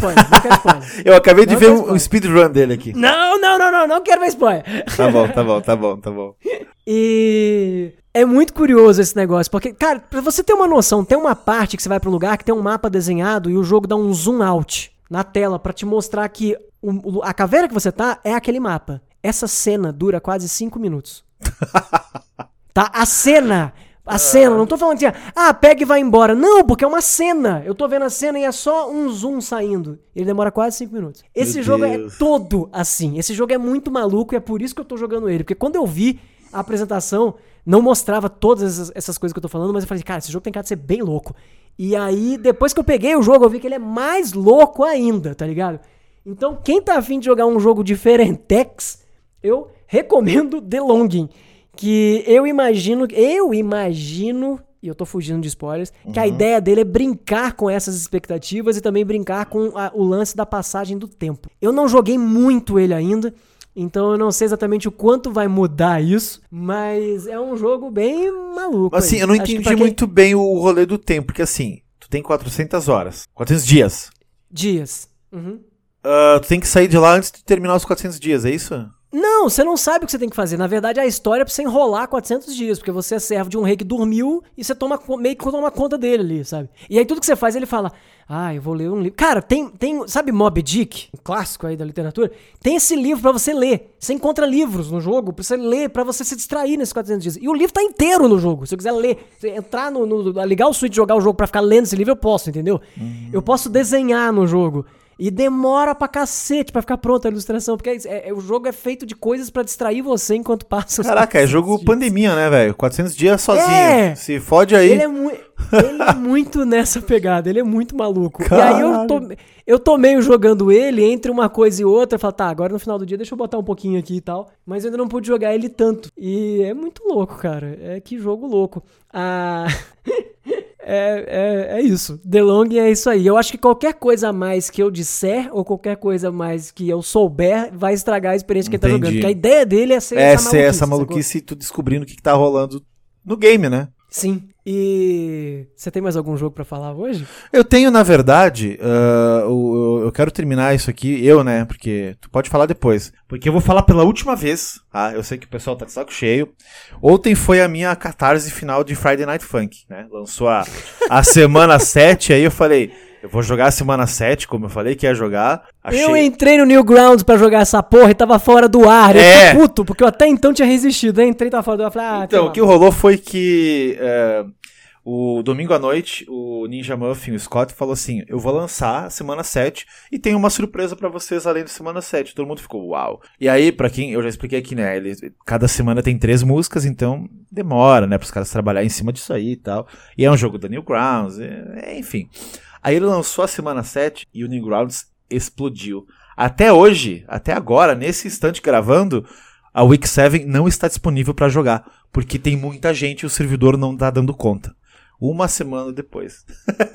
Speaker 1: Eu acabei de ver um speedrun dele aqui.
Speaker 2: Não quero ver spoiler.
Speaker 1: Tá bom.
Speaker 2: E é muito curioso esse negócio, porque, cara, pra você ter uma noção, tem uma parte que você vai pra um lugar que tem um mapa desenhado e o jogo dá um zoom out na tela pra te mostrar que a caverna que você tá é aquele mapa. Essa cena dura quase 5 minutos. Tá? A cena, não tô falando assim, pega e vai embora. Não, porque é uma cena. Eu tô vendo a cena e é só um zoom saindo. Ele demora quase 5 minutos. Esse jogo é todo assim. Esse jogo é muito maluco e é por isso que eu tô jogando ele. Porque quando eu vi a apresentação, não mostrava todas essas coisas que eu tô falando, mas eu falei, cara, esse jogo tem cara de ser bem louco. E aí, depois que eu peguei o jogo, eu vi que ele é mais louco ainda, tá ligado? Então, quem tá afim de jogar um jogo diferentex, eu recomendo The Longing. Que eu imagino, e eu tô fugindo de spoilers, que a ideia dele é brincar com essas expectativas e também brincar com o lance da passagem do tempo. Eu não joguei muito ele ainda, então eu não sei exatamente o quanto vai mudar isso, mas é um jogo bem maluco.
Speaker 1: Assim, eu não entendi muito bem o rolê do tempo, porque assim, tu tem 400 horas, 400 dias.
Speaker 2: Dias. Uhum.
Speaker 1: Tu tem que sair de lá antes de terminar os 400 dias, é isso?
Speaker 2: Não, você não sabe o que você tem que fazer. Na verdade, a história é pra você enrolar 400 dias, porque você é servo de um rei que dormiu e você meio que toma conta dele ali, sabe? E aí tudo que você faz, ele fala, eu vou ler um livro. Cara, tem sabe Moby Dick, um clássico aí da literatura? Tem esse livro pra você ler. Você encontra livros no jogo pra você ler, pra você se distrair nesses 400 dias. E o livro tá inteiro no jogo. Se eu quiser ler, entrar ligar o Switch e jogar o jogo pra ficar lendo esse livro, eu posso, entendeu? Eu posso desenhar no jogo. E demora pra cacete pra ficar pronta a ilustração, porque o jogo é feito de coisas pra distrair você enquanto passa os...
Speaker 1: Caraca, é jogo dias. Pandemia, né, velho? 400 dias sozinho. Se fode aí.
Speaker 2: Ele é muito nessa pegada, ele é muito maluco. Caralho. E aí eu tô meio jogando ele entre uma coisa e outra, eu falo, agora no final do dia deixa eu botar um pouquinho aqui e tal, mas eu ainda não pude jogar ele tanto. E é muito louco, cara, que jogo louco. É isso. The Longing é isso aí. Eu acho que qualquer coisa a mais que eu disser ou qualquer coisa a mais que eu souber vai estragar a experiência que ele tá jogando. Porque a ideia dele é ser
Speaker 1: essa maluquice e tu descobrindo o que tá rolando no game, né?
Speaker 2: Sim. E você tem mais algum jogo pra falar hoje?
Speaker 1: Eu tenho, na verdade, eu quero terminar isso aqui, né? Porque tu pode falar depois. Porque eu vou falar pela última vez, tá? Eu sei que o pessoal tá de saco cheio. Ontem foi a minha catarse final de Friday Night Funk, né? Lançou a semana 7, aí eu falei... Eu vou jogar a semana 7, como eu falei que ia jogar.
Speaker 2: Eu entrei no Newgrounds pra jogar essa porra e tava fora do ar. Eu tô puto, porque eu até então tinha resistido. Eu entrei e tava fora do ar. Falei,
Speaker 1: então, o que rolou foi que o domingo à noite, o Ninja Muffin, o Scott, falou assim, eu vou lançar a semana 7 e tem uma surpresa pra vocês além da semana 7. Todo mundo ficou, uau. E aí, pra quem, eu já expliquei aqui, né, cada semana tem 3 músicas, então demora, né, pros caras trabalhar em cima disso aí e tal. E é um jogo da Newgrounds, enfim... Aí ele lançou a semana 7 e o Newgrounds explodiu. Até hoje, até agora, nesse instante gravando, a Week 7 não está disponível para jogar, porque tem muita gente e o servidor não está dando conta. Uma semana depois.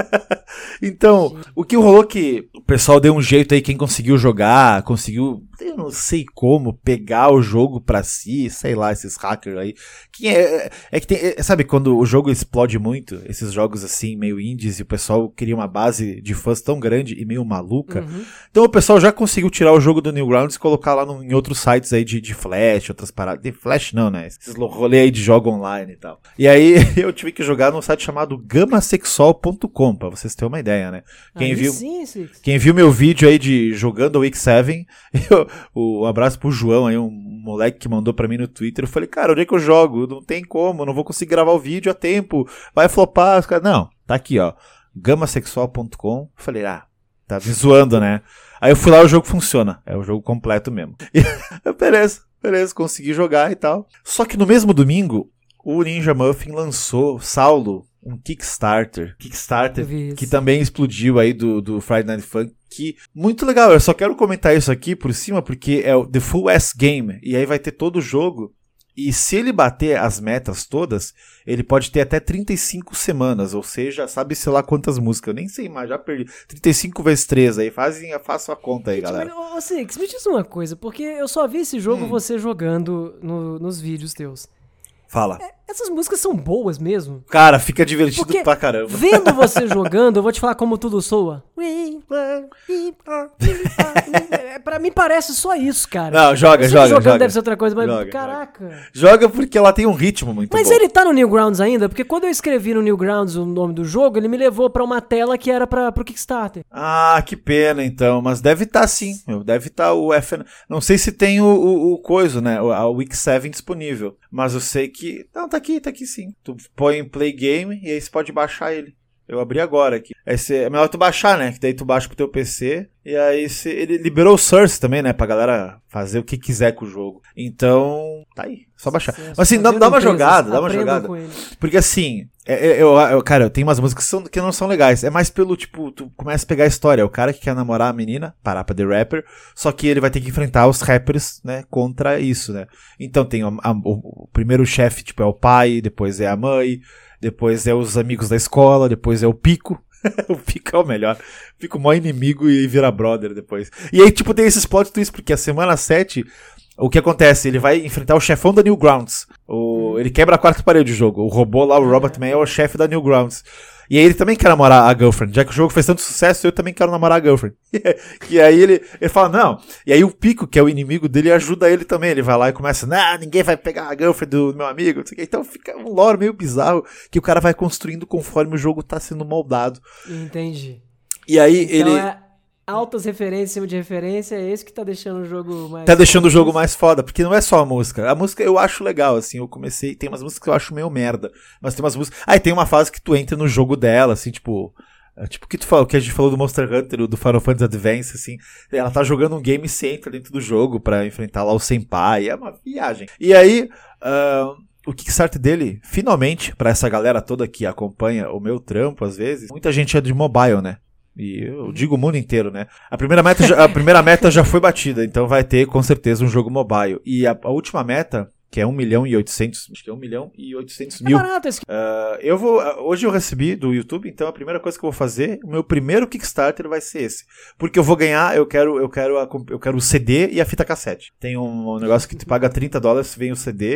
Speaker 1: Então, o que rolou que o pessoal deu um jeito aí, quem conseguiu jogar, conseguiu, eu não sei como, pegar o jogo pra si, sei lá, esses hackers aí. Que tem, sabe, quando o jogo explode muito, esses jogos assim, meio indies, e o pessoal cria uma base de fãs tão grande e meio maluca. Uhum. Então o pessoal já conseguiu tirar o jogo do Newgrounds e colocar lá em outros sites aí de Flash, outras paradas. De Flash não, né? Esses rolê aí de jogo online e tal. E aí eu tive que jogar num site chamado gamasexual.com, pra vocês terem uma ideia, né? Quem viu meu vídeo aí de jogando a Week 7, um abraço pro João aí, um moleque que mandou pra mim no Twitter, eu falei, cara, onde é que eu jogo? Não tem como, não vou conseguir gravar o vídeo a tempo, vai flopar. Não, tá aqui, ó, gamasexual.com, eu falei, tá me zoando, né? Aí eu fui lá, o jogo funciona, é o jogo completo mesmo. E, beleza, consegui jogar e tal. Só que no mesmo domingo, o Ninja Muffin lançou, Saulo, um Kickstarter que também explodiu aí do Friday Night Funk, que muito legal. Eu só quero comentar isso aqui por cima porque é o The Full S Game, e aí vai ter todo o jogo, e se ele bater as metas todas, ele pode ter até 35 semanas, ou seja, sabe-se lá quantas músicas, eu nem sei mais, já perdi, 35 vezes 3 aí, façam a conta aí, galera.
Speaker 2: Mas, Six, me diz uma coisa, porque eu só vi esse jogo você jogando nos vídeos teus.
Speaker 1: Fala.
Speaker 2: Essas músicas são boas mesmo?
Speaker 1: Cara, fica divertido pra caramba.
Speaker 2: Vendo você jogando, eu vou te falar como tudo soa. Pra mim parece só isso, cara.
Speaker 1: Não, joga.
Speaker 2: Jogando deve ser outra coisa, mas caraca.
Speaker 1: Joga porque ela tem um ritmo muito bom.
Speaker 2: Mas ele tá no Newgrounds ainda? Porque quando eu escrevi no Newgrounds o nome do jogo, ele me levou pra uma tela que era pro Kickstarter.
Speaker 1: Ah, que pena então. Mas deve estar sim. Deve estar o FN. Não sei se tem o coisa, né? A Week 7 disponível. Mas eu sei que... Não, tá aqui sim. Tu põe em Play Game e aí você pode baixar ele. Eu abri agora aqui. É melhor tu baixar, né? Que daí tu baixa pro teu PC. E aí ele liberou o Source também, né? Pra galera fazer o que quiser com o jogo. Então, tá aí. Só baixar. Mas assim, dá uma jogada. Porque assim, cara, eu tenho umas músicas que não são legais. É mais pelo, tipo, tu começa a pegar a história. O cara que quer namorar a menina, Parappa the Rapper, só que ele vai ter que enfrentar os rappers, né? Contra isso, né? Então tem o primeiro chefe, tipo, é o pai, depois é a mãe, depois é os amigos da escola, depois é o Pico. O Pico é o melhor. Fica o maior inimigo e vira brother depois. E aí, tipo, tem esses plot twists, porque a semana 7, o que acontece? Ele vai enfrentar o chefão da Newgrounds. Ele quebra a quarta parede do jogo. O robô lá, o Robot Man, é o chefe da Newgrounds. E aí ele também quer namorar a girlfriend. Já que o jogo fez tanto sucesso, eu também quero namorar a girlfriend. E aí ele fala, não. E aí o Pico, que é o inimigo dele, ajuda ele também. Ele vai lá e começa, ninguém vai pegar a girlfriend do meu amigo. Então fica um lore meio bizarro que o cara vai construindo conforme o jogo tá sendo moldado.
Speaker 2: Entendi.
Speaker 1: E aí então
Speaker 2: altas referências em cima de referência, é esse que tá deixando o jogo mais...
Speaker 1: Tá deixando o jogo mais foda, porque não é só a música. A música eu acho legal, assim, tem umas músicas que eu acho meio merda, mas tem umas músicas... Aí tem uma fase que tu entra no jogo dela, assim, tipo o que a gente falou do Monster Hunter, do Final Fantasy Advance, assim, ela tá jogando um game e você entra dentro do jogo pra enfrentar lá o Senpai, é uma viagem. E aí... o Kickstarter dele, finalmente, pra essa galera toda que acompanha o meu trampo, às vezes, muita gente é de mobile, né? E eu digo o mundo inteiro, né? A primeira meta já foi batida, então vai ter com certeza um jogo mobile. E a última meta, que é 1.800.000, acho que é 1.800.000.
Speaker 2: É barato esse...
Speaker 1: hoje eu recebi do YouTube, então a primeira coisa que eu vou fazer, o meu primeiro Kickstarter vai ser esse. Porque eu vou ganhar, eu quero o CD e a fita cassete. Tem um negócio que tu paga $30, vem o CD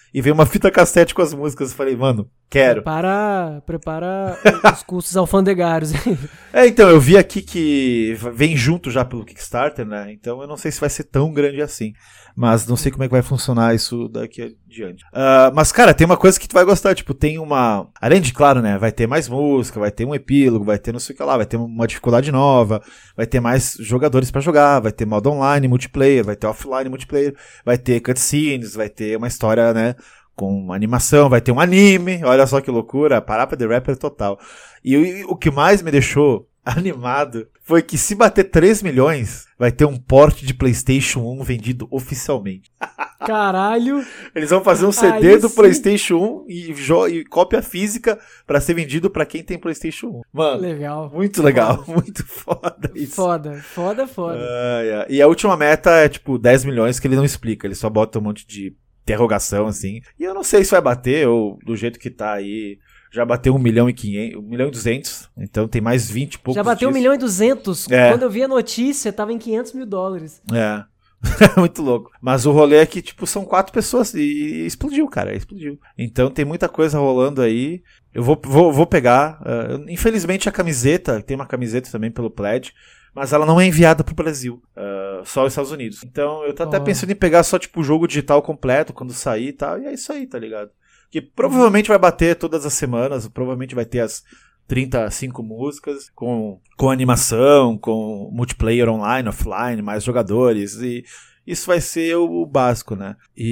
Speaker 1: e veio uma fita cassete com as músicas. Eu falei, mano, quero.
Speaker 2: Prepara os custos alfandegários.
Speaker 1: Então, eu vi aqui que vem junto já pelo Kickstarter, né? Então eu não sei se vai ser tão grande assim. Mas não sei como é que vai funcionar isso daqui adiante. Mas, cara, tem uma coisa que tu vai gostar. Tipo, tem uma... Além de, claro, né? Vai ter mais música, vai ter um epílogo, vai ter não sei o que lá, vai ter uma dificuldade nova, vai ter mais jogadores pra jogar, vai ter modo online, multiplayer, vai ter offline, multiplayer, vai ter cutscenes, vai ter uma história, né? Com animação, vai ter um anime. Olha só que loucura. Parappa the Rapper total. E o que mais me deixou animado foi que se bater 3 milhões, vai ter um port de PlayStation 1 vendido oficialmente.
Speaker 2: Caralho!
Speaker 1: Eles vão fazer um CD do PlayStation 1 e cópia física pra ser vendido pra quem tem PlayStation 1. Mano,
Speaker 2: legal.
Speaker 1: Muito legal, muito foda isso.
Speaker 2: Foda.
Speaker 1: E a última meta é tipo 10 milhões que ele não explica, ele só bota um monte de interrogação assim. E eu não sei se vai bater ou do jeito que tá aí. Já bateu 1.500.000, 1.200.000, então tem mais 20 e poucos.
Speaker 2: Já bateu 1.200.000. Quando eu vi a notícia, tava em $500 mil.
Speaker 1: É. Muito louco. Mas o rolê é que, tipo, são 4 pessoas e explodiu, cara, explodiu. Então tem muita coisa rolando aí. Eu vou pegar. Infelizmente a camiseta, tem uma camiseta também pelo Pledge, mas ela não é enviada pro Brasil, só os Estados Unidos. Então eu tô até pensando em pegar só, tipo, o jogo digital completo quando sair e tal, e é isso aí, tá ligado? Que provavelmente vai bater todas as semanas, provavelmente vai ter as 35 músicas, com animação, com multiplayer online, offline, mais jogadores, e isso vai ser o básico, né?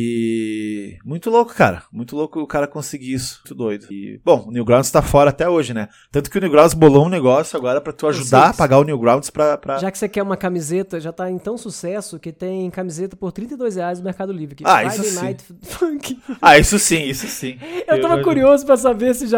Speaker 1: E muito louco, cara. Muito louco o cara conseguir isso. Muito doido. E, bom, o Newgrounds tá fora até hoje, né? Tanto que o Newgrounds bolou um negócio agora pra tu ajudar a pagar o Newgrounds pra...
Speaker 2: Já que você quer uma camiseta, já tá em tão sucesso que tem camiseta por R$32 no Mercado Livre.
Speaker 1: Isso sim. Isso sim.
Speaker 2: Eu tava curioso pra saber se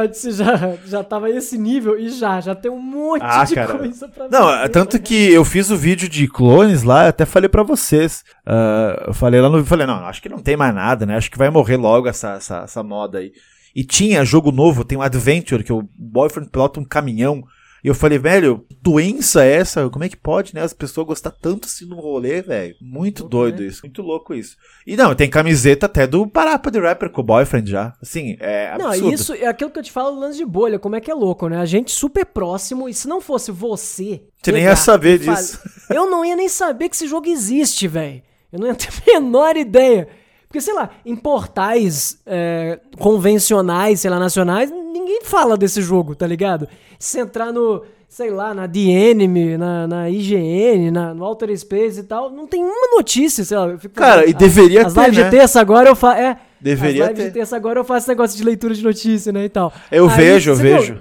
Speaker 2: já tava esse nível e já tem um monte de coisa pra ver.
Speaker 1: Não, tanto que eu fiz o vídeo de clones lá, eu até falei pra vocês. Eu falei lá no vídeo, não, acho que não tem mais nada, né? Acho que vai morrer logo essa moda aí. E tinha jogo novo, tem um Adventure, que o Boyfriend pilota um caminhão. E eu falei, velho, doença é essa? Como é que pode, né? As pessoas gostar tanto assim no rolê, velho. Muito doido isso, muito louco isso. E não, tem camiseta até do Parappa the Rapper com o Boyfriend já. Assim, é absurdo.
Speaker 2: Não, isso é aquilo que eu te falo do lance de bolha, como é que é louco, né? A gente super próximo, e se não fosse você
Speaker 1: nem ia saber disso.
Speaker 2: Eu não ia nem saber que esse jogo existe, velho. Eu não ia ter a menor ideia. Porque, sei lá, em portais convencionais, sei lá, nacionais, ninguém fala desse jogo, tá ligado? Se entrar no, sei lá, na The Enemy, na IGN, no Outer Space e tal, não tem uma notícia, sei lá.
Speaker 1: Cara, e deveria ter,
Speaker 2: as lives de terça agora eu faço...
Speaker 1: Deveria
Speaker 2: as lives de terça agora eu faço esse negócio de leitura de notícia, né, e tal.
Speaker 1: Eu vejo.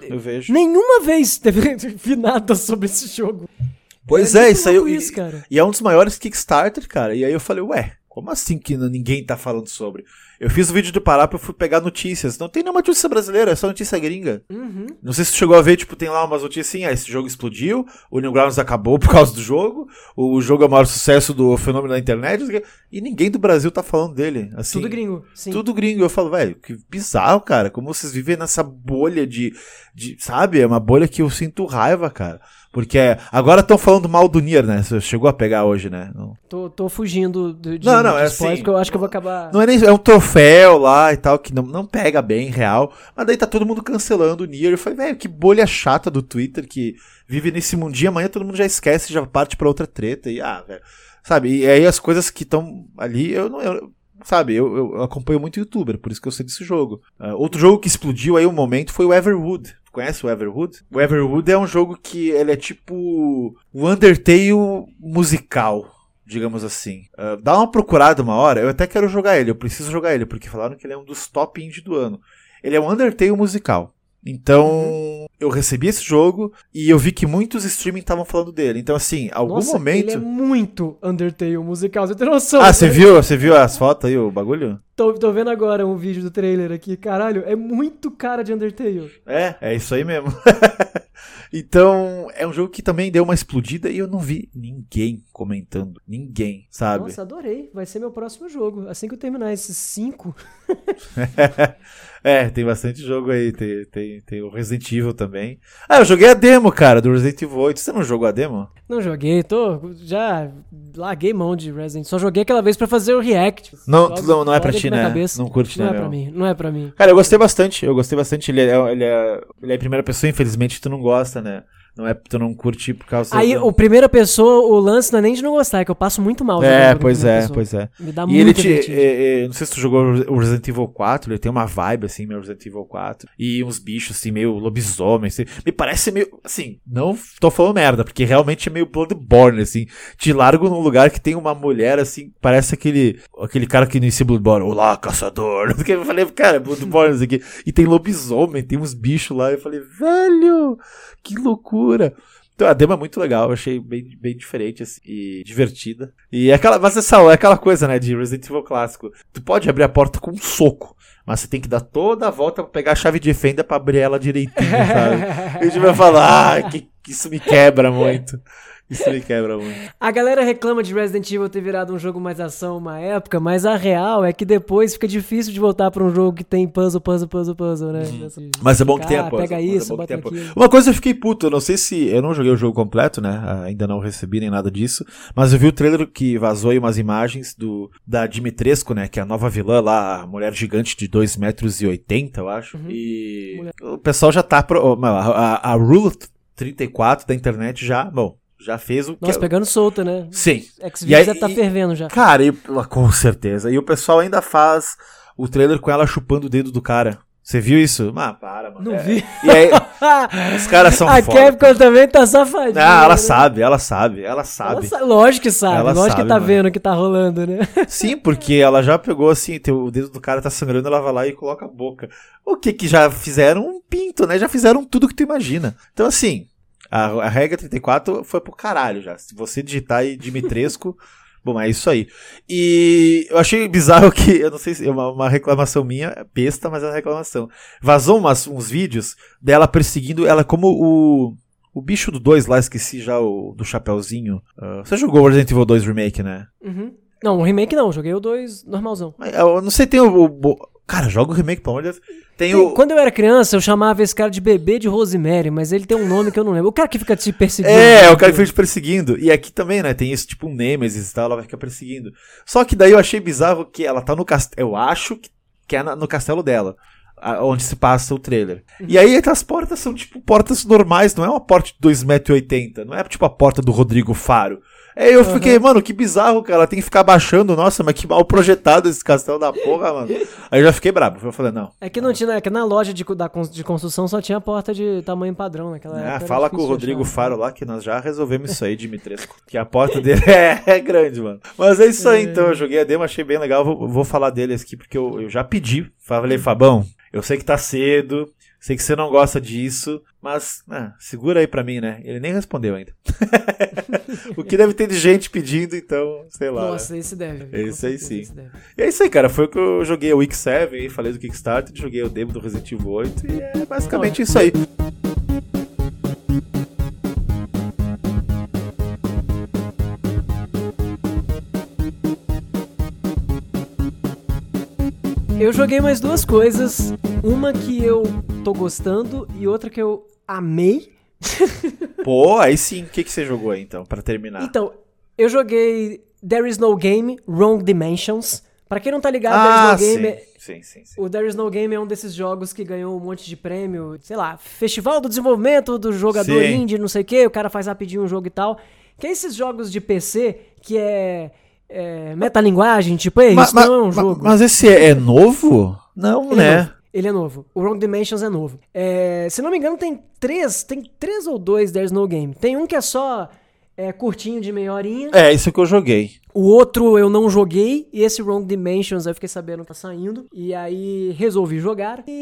Speaker 2: Nenhuma vez vi nada sobre esse jogo.
Speaker 1: Pois isso aí. Cara. E é um dos maiores Kickstarter, cara. E aí eu falei, como assim que ninguém tá falando sobre? Eu fiz o vídeo do Parappa, eu fui pegar notícias. Não tem nenhuma notícia brasileira, é só notícia gringa.
Speaker 2: Uhum.
Speaker 1: Não sei se você chegou a ver, tipo, tem lá umas notícias assim, esse jogo explodiu, o Newgrounds acabou por causa do jogo, o jogo é o maior sucesso do fenômeno da internet, e ninguém do Brasil tá falando dele. Assim,
Speaker 2: tudo gringo, sim.
Speaker 1: Tudo gringo. Eu falo, velho, que bizarro, cara, como vocês vivem nessa bolha de sabe, é uma bolha que eu sinto raiva, cara. Porque agora estão falando mal do Nier, né? Você chegou a pegar hoje, né? Não.
Speaker 2: Tô fugindo de
Speaker 1: não, é
Speaker 2: spoiler,
Speaker 1: assim,
Speaker 2: porque eu acho que eu vou acabar...
Speaker 1: Não é nem... É um troféu lá e tal, que não pega bem, real. Mas daí tá todo mundo cancelando o Nier. Eu falei, velho, que bolha chata do Twitter que vive nesse mundinho. Amanhã todo mundo já esquece, já parte pra outra treta. E, velho... Sabe? E aí as coisas que estão ali, sabe, eu acompanho muito youtuber, por isso que eu sei desse jogo. Outro jogo que explodiu aí um momento foi o Everwood. Conhece o Everwood? O Everwood é um jogo que ele é tipo o Undertale musical, digamos assim. Dá uma procurada uma hora, eu até quero jogar ele, eu preciso jogar ele, porque falaram que ele é um dos top indie do ano. Ele é um Undertale musical. Então, eu recebi esse jogo e eu vi que muitos streaming estavam falando dele. Então, assim, algum momento...
Speaker 2: ele é muito Undertale musical, você tem noção?
Speaker 1: Você viu as fotos aí, o bagulho?
Speaker 2: Tô vendo agora um vídeo do trailer aqui. Caralho, é muito cara de Undertale.
Speaker 1: É isso aí mesmo. Então, é um jogo que também deu uma explodida e eu não vi ninguém comentando. Ninguém, sabe?
Speaker 2: Nossa, adorei. Vai ser meu próximo jogo. Assim que eu terminar esses 5...
Speaker 1: Tem bastante jogo aí. Tem o Resident Evil também. Eu joguei a demo, cara, do Resident Evil 8. Você não jogou a demo?
Speaker 2: Não joguei, já larguei mão de Resident. Só joguei aquela vez pra fazer o react.
Speaker 1: Não é pra ti, né? Não curte, né?
Speaker 2: Não é pra mim.
Speaker 1: Cara, eu gostei bastante. Ele é em primeira pessoa, infelizmente tu não gosta, né? Tu não curte por causa...
Speaker 2: Aí, o primeira pessoa, o lance não é nem de não gostar, é que eu passo muito mal.
Speaker 1: Pois é.
Speaker 2: Me dá muito
Speaker 1: não sei se tu jogou o Resident Evil 4, ele tem uma vibe, assim, meio Resident Evil 4. E uns bichos, assim, meio lobisomem, assim. Me parece meio, assim, não tô falando merda, porque realmente é meio Bloodborne, assim. Te largo num lugar que tem uma mulher, assim, parece aquele cara que inicia Bloodborne. Olá, caçador. Eu falei, cara, Bloodborne, isso aqui. E tem lobisomem, tem uns bichos lá. Eu falei, velho, que loucura. Então a demo é muito legal, eu achei bem diferente assim, e divertida. Mas é aquela coisa, né, de Resident Evil clássico. Tu pode abrir a porta com um soco, mas você tem que dar toda a volta pra pegar a chave de fenda pra abrir ela direitinho, sabe? E a gente vai falar, que isso me quebra muito. Isso me quebra muito.
Speaker 2: A galera reclama de Resident Evil ter virado um jogo mais ação uma época, mas a real é que depois fica difícil de voltar pra um jogo que tem puzzle, né?
Speaker 1: Mas é bom que tenha puzzle.
Speaker 2: Pega isso, bota aquilo.
Speaker 1: Uma coisa eu fiquei puto, eu não sei se... Eu não joguei o jogo completo, né? Ainda não recebi nem nada disso. Mas eu vi o trailer que vazou aí umas imagens da Dimitrescu, né? Que é a nova vilã lá, a mulher gigante de 2,80 metros, eu acho. E o pessoal já tá... A Rule 34 da internet já fez o que...
Speaker 2: Nossa, pegando solta, né?
Speaker 1: Sim.
Speaker 2: Xvideos deve tá fervendo já.
Speaker 1: Cara, com certeza. E o pessoal ainda faz o trailer com ela chupando o dedo do cara. Você viu isso? Para, mano.
Speaker 2: Não vi.
Speaker 1: E aí, os caras são foda.
Speaker 2: A Capcom também tá safadinha.
Speaker 1: Ela
Speaker 2: né?
Speaker 1: sabe.
Speaker 2: Lógico que sabe.
Speaker 1: Ela
Speaker 2: lógico
Speaker 1: sabe,
Speaker 2: que tá
Speaker 1: mano.
Speaker 2: vendo o que tá rolando, né?
Speaker 1: Sim, porque ela já pegou assim, o dedo do cara tá sangrando, ela vai lá e coloca a boca. O que já fizeram? Um pinto, né? Já fizeram tudo que tu imagina. Então, assim... A regra 34 foi pro caralho já. Se você digitar aí Dimitrescu, bom, é isso aí. E eu achei bizarro que, eu não sei se é uma reclamação minha, besta, mas é uma reclamação. Vazou uns vídeos dela perseguindo ela como o bicho do 2 lá, esqueci já do chapeuzinho. Você jogou o Resident Evil 2 Remake, né?
Speaker 2: Uhum. Não, o remake não, joguei o 2 normalzão.
Speaker 1: Eu não sei, tem cara, joga o remake, pelo amor de Deus.
Speaker 2: Quando eu era criança, eu chamava esse cara de bebê de Rosemary, mas ele tem um nome que eu não lembro. O cara que fica te perseguindo.
Speaker 1: O cara que fica te perseguindo. E aqui também, né, tem isso, tipo um Nemesis e tal, ela vai ficar perseguindo. Só que daí eu achei bizarro que ela tá no castelo, eu acho que é no castelo dela, onde se passa o trailer. E aí as portas são tipo portas normais, não é uma porta de 2,80 metros, não é tipo a porta do Rodrigo Faro. Aí eu fiquei, mano, que bizarro, cara. Ela tem que ficar baixando. Nossa, mas que mal projetado esse castelo da porra, mano. Aí eu já fiquei brabo. Eu falei, não.
Speaker 2: É que não tinha, é que na loja de construção só tinha porta de tamanho padrão naquela época.
Speaker 1: Fala com o Rodrigo Faro lá que nós já resolvemos isso aí, Dimitrescu. Que a porta dele é grande, mano. Mas é isso aí, então. Eu joguei a demo, achei bem legal. Vou falar dele aqui porque eu já pedi. Falei, Fabão, eu sei que tá cedo. Sei que você não gosta disso, mas segura aí pra mim, né? Ele nem respondeu ainda. O que deve ter de gente pedindo, então, sei lá.
Speaker 2: Nossa,
Speaker 1: né?
Speaker 2: Esse deve.
Speaker 1: Esse aí sim. E é isso aí, cara. Foi o que eu joguei o Week 7, falei do Kickstarter, joguei o demo do Resident Evil 8 e é basicamente isso aí.
Speaker 2: Eu joguei mais duas coisas. Uma que eu tô gostando e outra que eu amei.
Speaker 1: Pô, aí sim. O que você jogou aí, então, pra terminar?
Speaker 2: Então, eu joguei There Is No Game, Wrong Dimensions. Pra quem não tá ligado, There Is No Game...
Speaker 1: Sim.
Speaker 2: O There Is No Game é um desses jogos que ganhou um monte de prêmio, sei lá, Festival do Desenvolvimento do Jogador Indie, não sei o que, o cara faz rapidinho um jogo e tal. Que é esses jogos de PC que é metalinguagem, tipo, isso não é um jogo.
Speaker 1: Mas esse é novo? Não, né?
Speaker 2: Ele é novo. O Wrong Dimensions é novo. Se não me engano, tem três ou dois There's No Game. Tem um que é só curtinho de meia horinha.
Speaker 1: Isso que eu joguei.
Speaker 2: O outro eu não joguei. E esse Wrong Dimensions eu fiquei sabendo que tá saindo. E aí resolvi jogar. E,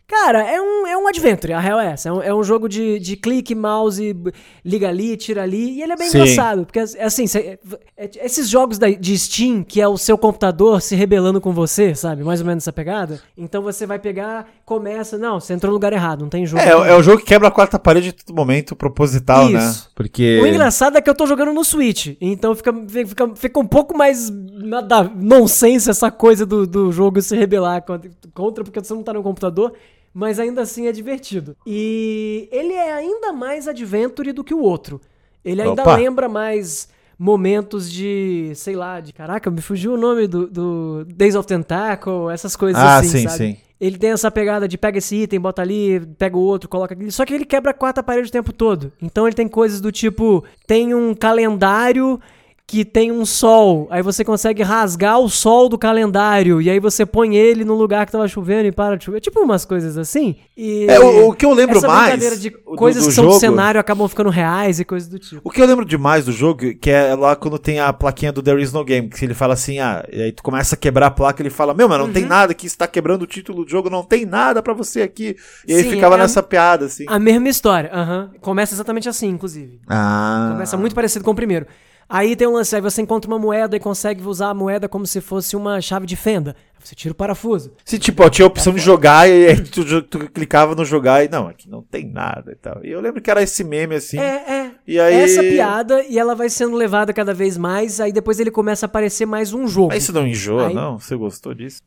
Speaker 2: Cara, é um adventure, a real é essa. É um jogo de clique, mouse, liga ali, tira ali. E ele é bem engraçado, porque assim, esses jogos de Steam, que é o seu computador se rebelando com você, sabe? Mais ou menos essa pegada. Então você vai pegar, começa... Não, você entrou no lugar errado, não tem jogo.
Speaker 1: É o jogo que quebra a quarta parede em todo momento, proposital, né? Porque...
Speaker 2: O engraçado é que eu tô jogando no Switch, então fica um pouco mais nonsense essa coisa do jogo se rebelar contra, porque você não tá no computador... Mas ainda assim é divertido. E ele é ainda mais adventure do que o outro. Ele ainda lembra mais momentos de, sei lá, caraca, me fugiu o nome do Days of Tentacle, essas coisas assim, sabe? Sim. Ele tem essa pegada de pega esse item, bota ali, pega o outro, coloca aqui. Só que ele quebra a quarta parede o tempo todo. Então ele tem coisas do tipo, tem um calendário... que tem um sol, aí você consegue rasgar o sol do calendário, e aí você põe ele no lugar que tava chovendo e para de chover. Tipo umas coisas assim. E
Speaker 1: o que eu lembro essa mais...
Speaker 2: brincadeira de coisas que são do cenário acabam ficando reais e coisas do tipo.
Speaker 1: O que eu lembro demais do jogo, que é lá quando tem a plaquinha do There Is No Game, que ele fala assim, e aí tu começa a quebrar a placa, ele fala, mas não tem nada aqui, você tá quebrando o título do jogo, não tem nada pra você aqui. E aí ficava nessa piada, assim.
Speaker 2: A mesma história, Começa exatamente assim, inclusive. Começa muito parecido com o primeiro. Aí tem um lance, aí você encontra uma moeda e consegue usar a moeda como se fosse uma chave de fenda. Você tira o parafuso.
Speaker 1: Se tipo, tinha a opção de jogar e aí tu clicava no jogar e não, aqui não tem nada e tal. E eu lembro que era esse meme assim. E aí...
Speaker 2: Essa piada, e ela vai sendo levada cada vez mais, aí depois ele começa a aparecer mais um jogo.
Speaker 1: Mas isso não enjoa, não? Você gostou disso?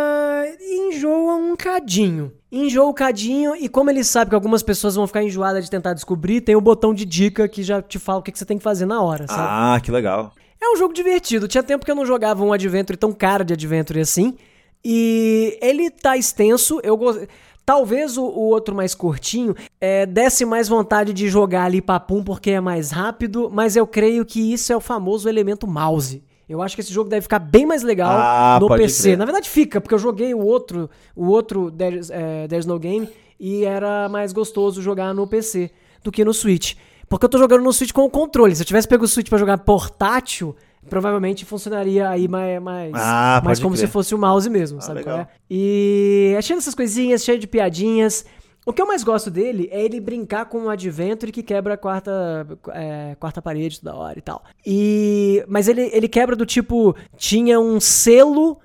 Speaker 2: Enjoa um cadinho. Enjoa um cadinho, e como ele sabe que algumas pessoas vão ficar enjoadas de tentar descobrir, tem o botão de dica que já te fala o que você tem que fazer na hora, sabe?
Speaker 1: Que legal.
Speaker 2: É um jogo divertido. Tinha tempo que eu não jogava um adventure tão cara de adventure assim. E ele tá extenso. Talvez o outro mais curtinho desse mais vontade de jogar ali papum porque é mais rápido, mas eu creio que isso é o famoso elemento mouse. Eu acho que esse jogo deve ficar bem mais legal no PC. Crer. Na verdade fica, porque eu joguei o outro There's No Game, e era mais gostoso jogar no PC do que no Switch. Porque eu tô jogando no Switch com o controle. Se eu tivesse pego o Switch pra jogar portátil, provavelmente funcionaria aí mais como se fosse o mouse mesmo, sabe qual é? E é cheio dessas coisinhas, cheio de piadinhas. O que eu mais gosto dele é ele brincar com um adventure que quebra a quarta parede toda hora e tal. Mas ele quebra do tipo, tinha um selo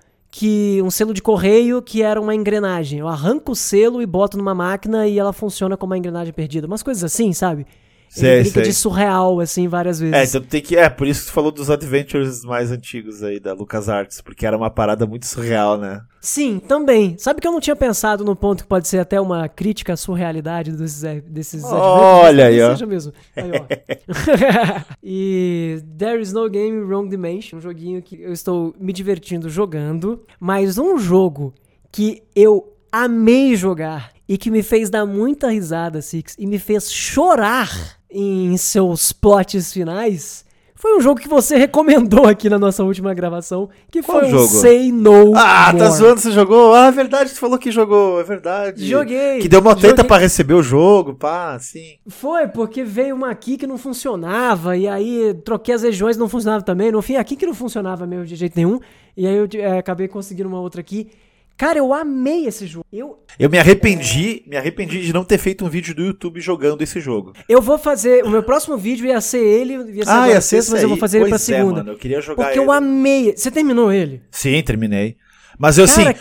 Speaker 2: de correio que era uma engrenagem. Eu arranco o selo e boto numa máquina e ela funciona como uma engrenagem perdida. Umas coisas assim, sabe? Ele brinca de surreal, assim, várias vezes.
Speaker 1: Então tem que... por isso que tu falou dos adventures mais antigos aí da LucasArts, porque era uma parada muito surreal, né?
Speaker 2: Sim, também. Sabe que eu não tinha pensado no ponto que pode ser até uma crítica à surrealidade desses adventures?
Speaker 1: Olha aí, ó.
Speaker 2: Seja mesmo. Aí, ó. E There Is No Game Wrong Dimension, um joguinho que eu estou me divertindo jogando, mas um jogo que eu amei jogar e que me fez dar muita risada, Six, e me fez chorar em seus plots finais, foi um jogo que você recomendou aqui na nossa última gravação, que foi um Say No More.
Speaker 1: Tá zoando, você jogou? É verdade, você falou que jogou, é verdade.
Speaker 2: Joguei.
Speaker 1: Que deu uma treta pra receber o jogo, sim.
Speaker 2: Foi, porque veio uma aqui que não funcionava, e aí troquei as regiões, não funcionava também, no fim aqui que não funcionava mesmo de jeito nenhum, e aí eu acabei conseguindo uma outra aqui. Cara, eu amei esse jogo.
Speaker 1: Eu me arrependi de não ter feito um vídeo do YouTube jogando esse jogo.
Speaker 2: Eu vou fazer, o meu próximo vídeo ia ser ele, ia ser mas eu vou fazer ele pra segunda.
Speaker 1: Mano, eu queria jogar
Speaker 2: porque eu amei. Você terminou ele?
Speaker 1: Sim, terminei. Mas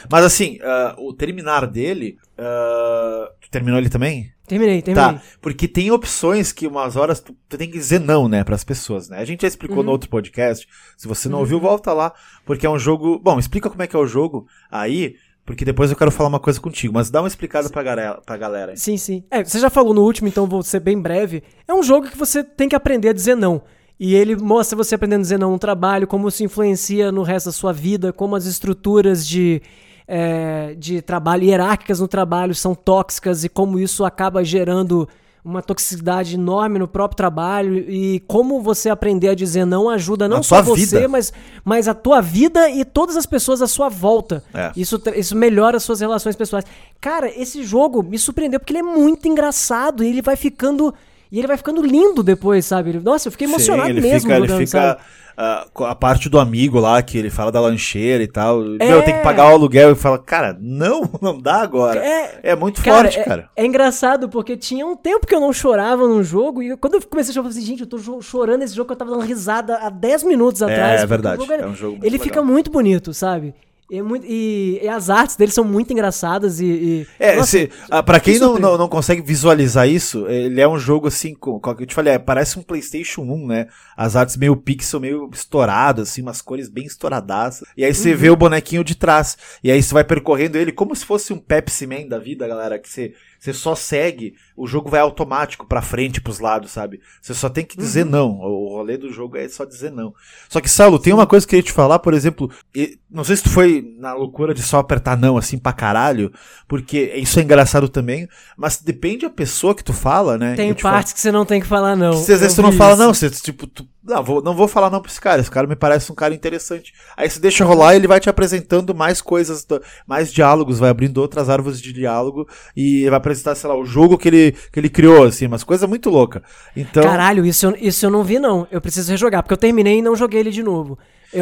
Speaker 1: o terminar dele, tu terminou ele também?
Speaker 2: Terminei.
Speaker 1: Tá, porque tem opções que umas horas tu tem que dizer não, né, pras pessoas, né? A gente já explicou no outro podcast, se você não ouviu, volta lá, porque é um jogo... Bom, explica como é que é o jogo aí, porque depois eu quero falar uma coisa contigo, mas dá uma explicada pra galera.
Speaker 2: Sim. Você já falou no último, então vou ser bem breve. É um jogo que você tem que aprender a dizer não. E ele mostra você aprendendo a dizer não no trabalho, como isso influencia no resto da sua vida, como as estruturas de trabalho, hierárquicas no trabalho são tóxicas e como isso acaba gerando uma toxicidade enorme no próprio trabalho, e como você aprender a dizer não ajuda não só você, mas a tua vida e todas as pessoas à sua volta. Isso melhora as suas relações pessoais. Cara, esse jogo me surpreendeu porque ele é muito engraçado e ele vai ficando lindo depois, sabe? Nossa, eu fiquei emocionado mesmo jogando, sabe?
Speaker 1: a parte do amigo lá, que ele fala da lancheira e tal. Meu, tem que pagar o aluguel e fala, cara, não dá agora. É muito forte, cara.
Speaker 2: É engraçado, porque tinha um tempo que eu não chorava num jogo, e quando eu comecei a jogar, eu falei assim, gente, eu tô chorando nesse jogo que eu tava dando risada há 10 minutos atrás.
Speaker 1: É verdade, é um jogo muito
Speaker 2: ele
Speaker 1: legal.
Speaker 2: fica muito bonito, sabe? E as artes dele são muito engraçadas
Speaker 1: pra quem não consegue visualizar isso, ele é um jogo assim, como eu te falei, parece um PlayStation 1, né? As artes meio pixel, meio estouradas, assim, umas cores bem estouradaças. E aí você vê o bonequinho de trás. E aí você vai percorrendo ele como se fosse um Pepsi Man da vida, galera, que você só segue, o jogo vai automático pra frente, pros lados, sabe? Você só tem que dizer não. O rolê do jogo é só dizer não. Só que, Saulo, tem uma coisa que eu ia te falar, por exemplo, não sei se tu foi na loucura de só apertar não, assim, pra caralho, porque isso é engraçado também, mas depende da pessoa que tu fala, né?
Speaker 2: Tem partes que você não tem que falar não.
Speaker 1: Que às vezes tu não fala não, você, tipo, não vou falar não pra esse cara me parece um cara interessante. Aí você deixa rolar e ele vai te apresentando mais coisas, mais diálogos, vai abrindo outras árvores de diálogo e vai apresentar, sei lá, o jogo que ele criou, assim, umas coisas muito loucas. Então...
Speaker 2: Caralho, isso eu não vi não, eu preciso rejogar, porque eu terminei e não joguei ele de novo.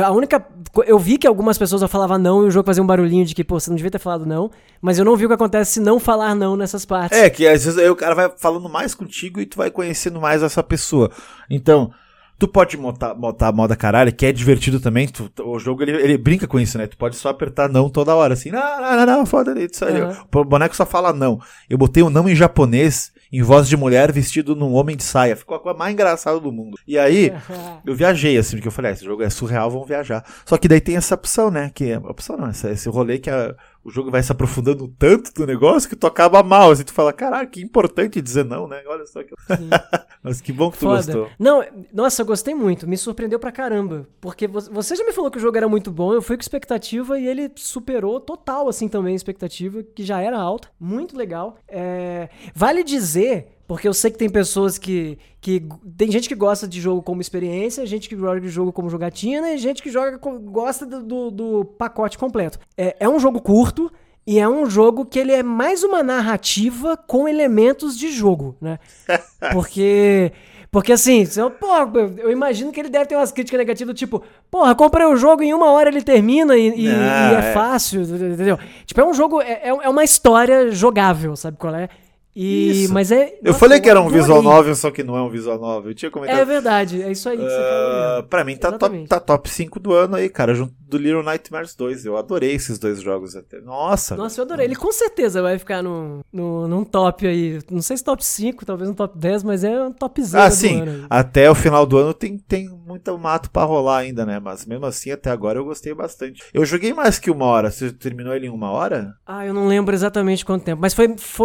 Speaker 2: Eu vi que algumas pessoas falavam não e o jogo fazia um barulhinho de que, pô, você não devia ter falado não, mas eu não vi o que acontece se não falar não nessas partes.
Speaker 1: Que às vezes aí o cara vai falando mais contigo e tu vai conhecendo mais essa pessoa. Então... Tu pode montar moda caralho, que é divertido também. O jogo ele brinca com isso, né? Tu pode só apertar não toda hora, assim. Não, foda isso aí. O boneco só fala não. Eu botei o não em japonês, em voz de mulher, vestido num homem de saia. Ficou a coisa mais engraçada do mundo. E aí, eu viajei, assim, porque eu falei, esse jogo é surreal, vamos viajar. Só que daí tem essa opção, né? Que é opção não, esse rolê que o jogo vai se aprofundando tanto do negócio que tu acaba mal, assim, tu fala, caralho, que importante dizer não, né? Olha só que... Mas que bom que tu gostou.
Speaker 2: Não, nossa, eu gostei muito, me surpreendeu pra caramba, porque você já me falou que o jogo era muito bom, eu fui com expectativa e ele superou total, assim, também a expectativa, que já era alta, muito legal. Vale dizer... Porque eu sei que tem pessoas que... Tem gente que gosta de jogo como experiência, gente que joga de jogo como jogatina e gente que gosta do pacote completo. É um jogo curto e é um jogo que ele é mais uma narrativa com elementos de jogo, né? Porque assim, eu imagino que ele deve ter umas críticas negativas, tipo, porra, comprei o jogo e em 1 hora ele termina e é fácil, entendeu? Tipo, é um jogo, é uma história jogável, sabe qual é? Mas
Speaker 1: eu falei que era um visual novel, só que não é um visual novel. Eu tinha comentado.
Speaker 2: É verdade, é isso aí que você falou.
Speaker 1: Pra mim tá top 5 do ano aí, cara, junto do Little Nightmares 2. Eu adorei esses dois jogos até. Nossa,
Speaker 2: eu adorei. Ele com certeza vai ficar num top aí. Não sei se top 5, talvez um top 10, mas é um top 0
Speaker 1: sim, ano aí. Até o final do ano tem muito mato pra rolar ainda, né? Mas mesmo assim, até agora eu gostei bastante. Eu joguei mais que 1 hora. Você terminou ele em 1 hora?
Speaker 2: Eu não lembro exatamente quanto tempo, mas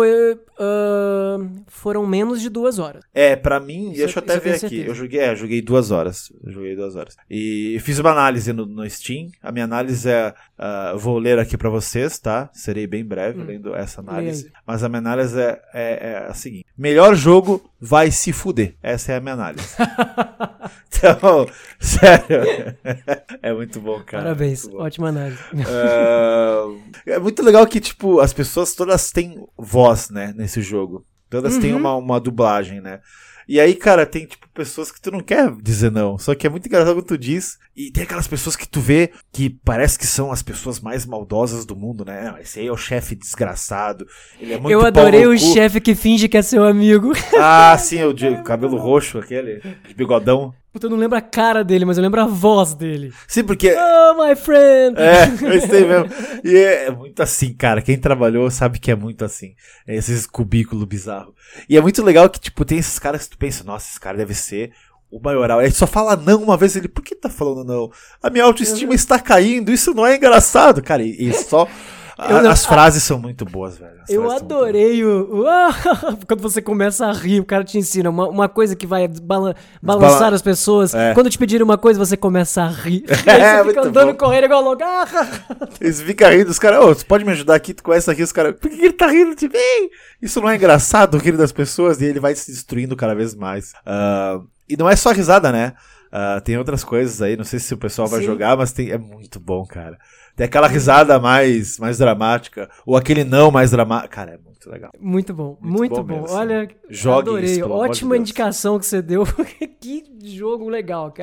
Speaker 2: foram menos de 2 horas.
Speaker 1: Pra mim, deixa eu até ver aqui. Eu joguei 2 horas. E fiz uma análise no Steam. A minha análise vou ler aqui pra vocês, tá? Serei bem breve lendo essa análise. Mas a minha análise é a seguinte: melhor jogo vai se fuder. Essa é a minha análise. Então, sério. É muito bom, cara.
Speaker 2: Parabéns,
Speaker 1: bom.
Speaker 2: Ótima análise.
Speaker 1: É muito legal que, tipo, as pessoas todas têm voz, né, nesse jogo. Todas têm uma dublagem, né? E aí, cara, tem, tipo, pessoas que tu não quer dizer não. Só que é muito engraçado quando tu diz. E tem aquelas pessoas que tu vê que parece que são as pessoas mais maldosas do mundo, né? Não, esse aí é o chefe desgraçado. Ele é muito
Speaker 2: Eu adorei o chefe que finge que é seu amigo.
Speaker 1: Sim, o de cabelo roxo, aquele, de bigodão.
Speaker 2: Puta, eu não lembro a cara dele, mas eu lembro a voz dele.
Speaker 1: Sim, porque...
Speaker 2: Oh, my friend!
Speaker 1: Eu sei mesmo. E é muito assim, cara. Quem trabalhou sabe que é muito assim. Esses cubículos bizarros. E é muito legal que, tipo, tem esses caras que tu pensa, nossa, esse cara deve ser o maioral. Aí só fala não uma vez, ele, por que tá falando não? A minha autoestima está caindo, isso não é engraçado. Cara, e só... As frases são muito boas, velho.
Speaker 2: Eu adorei quando você começa a rir, o cara te ensina uma coisa que vai balançar as pessoas. Quando te pedirem uma coisa, você começa a rir. Aí você fica andando, correndo igual louco.
Speaker 1: Eles ficam rindo, os caras, você pode me ajudar aqui? Tu começa a rir, os caras, por que ele tá rindo de mim? Isso não é engraçado, o rir das pessoas, e ele vai se destruindo cada vez mais. E não é só risada, né? Tem outras coisas aí, não sei se o pessoal vai jogar, mas é muito bom, cara. Tem aquela risada mais dramática, ou aquele não mais dramático. Cara, é muito legal.
Speaker 2: Muito bom, muito bom.
Speaker 1: Mesmo,
Speaker 2: olha,
Speaker 1: joguem
Speaker 2: adorei.
Speaker 1: Isso,
Speaker 2: Ótima indicação que você deu. Que jogo legal, cara.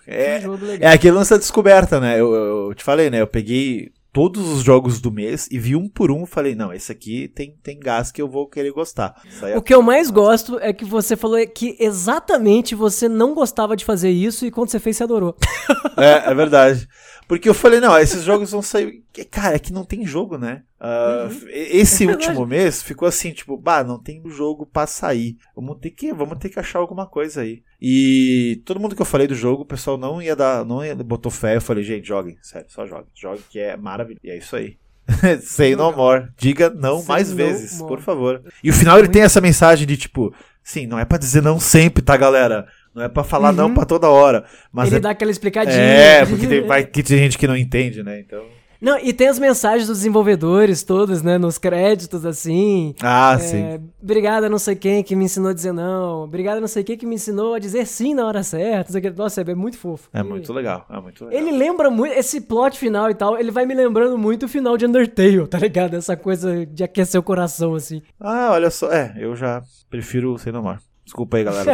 Speaker 2: Que jogo legal.
Speaker 1: É aquele lance da descoberta, né? Eu te falei, né? Eu peguei todos os jogos do mês e vi um por um, falei, não, esse aqui tem gás que eu vou querer gostar.
Speaker 2: O que eu mais gosto é que você falou que exatamente você não gostava de fazer isso e quando você fez, você adorou.
Speaker 1: É verdade. Porque eu falei, não, esses jogos vão sair... Cara, é que não tem jogo, né? Esse último mês ficou assim, tipo, não tem jogo pra sair. Vamos ter que achar alguma coisa aí. E todo mundo que eu falei do jogo, o pessoal não ia botou fé. Eu falei, gente, joguem, sério, só joguem. Joguem que é maravilhoso. E é isso aí. Say no more. Diga não mais vezes, por favor. E o final ele tem essa mensagem de tipo, sim, não é pra dizer não sempre, tá, galera? Não é pra falar não pra toda hora. Mas
Speaker 2: ele dá aquela explicadinha.
Speaker 1: Porque vai que tem gente que não entende, né? Então...
Speaker 2: Não, e tem as mensagens dos desenvolvedores todos, né, nos créditos, assim.
Speaker 1: Sim.
Speaker 2: Obrigado a não sei quem que me ensinou a dizer não. Obrigado a não sei quem que me ensinou a dizer sim na hora certa. Nossa, é muito fofo.
Speaker 1: É muito legal,
Speaker 2: Ele lembra muito, esse plot final e tal, ele vai me lembrando muito o final de Undertale, tá ligado? Essa coisa de aquecer o coração, assim.
Speaker 1: Olha só, eu já prefiro Say No More. Desculpa aí, galera.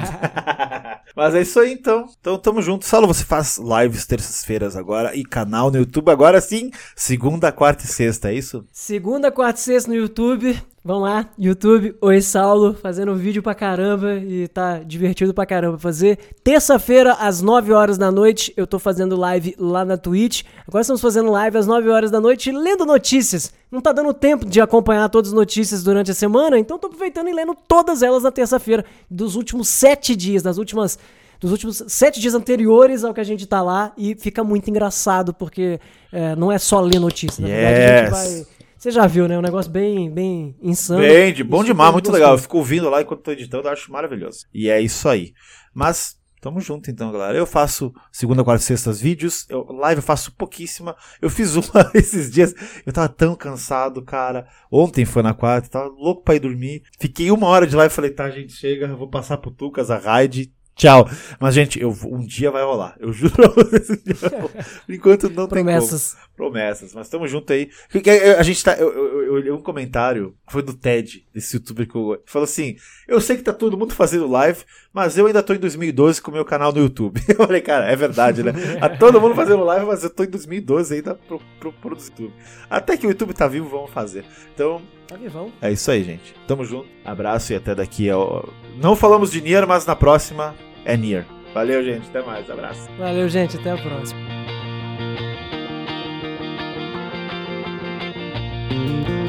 Speaker 1: Mas é isso aí, então. Então, tamo junto. Saulo, você faz lives terças-feiras agora e canal no YouTube agora sim, segunda, quarta e sexta, é isso?
Speaker 2: Segunda, quarta e sexta no YouTube. Vão lá, YouTube, Oi Saulo, fazendo vídeo pra caramba e tá divertido pra caramba fazer. Terça-feira, às 9 horas da noite, eu tô fazendo live lá na Twitch. Agora estamos fazendo live às 9 horas da noite, lendo notícias. Não tá dando tempo de acompanhar todas as notícias durante a semana, então tô aproveitando e lendo todas elas na terça-feira, dos últimos 7 dias, dos últimos 7 dias anteriores ao que a gente tá lá, e fica muito engraçado, porque não é só ler notícias, na verdade a gente vai... Você já viu, né? Um negócio bem insano.
Speaker 1: Bom demais, muito legal. Eu fico ouvindo lá enquanto tô editando, eu acho maravilhoso. E é isso aí. Mas, tamo junto então, galera. Eu faço segunda, quarta e sextas vídeos. Live eu faço pouquíssima. Eu fiz uma esses dias. Eu tava tão cansado, cara. Ontem foi na quarta, tava louco pra ir dormir. Fiquei 1 hora de live e falei, tá, gente, chega. Eu vou passar pro Tucas, a raid. Tchau. Mas, gente, um dia vai rolar. Eu juro pra vocês. Por enquanto não tem promessas. Mas tamo junto aí. A gente tá... Eu li um comentário, foi do Ted, desse youtuber que eu... Falou assim, eu sei que tá todo mundo fazendo live, mas eu ainda tô em 2012 com o meu canal no YouTube. Eu falei, cara, é verdade, né? Tá todo mundo fazendo live, mas eu tô em 2012 ainda pro YouTube. Até que o YouTube tá vivo, vamos fazer. Então...
Speaker 2: Tá vivão.
Speaker 1: É isso aí, gente. Tamo junto. Abraço e até daqui. Não falamos de Nier, mas na próxima é Nier. Valeu, gente. Até mais. Abraço.
Speaker 2: Valeu, gente. Até a próxima.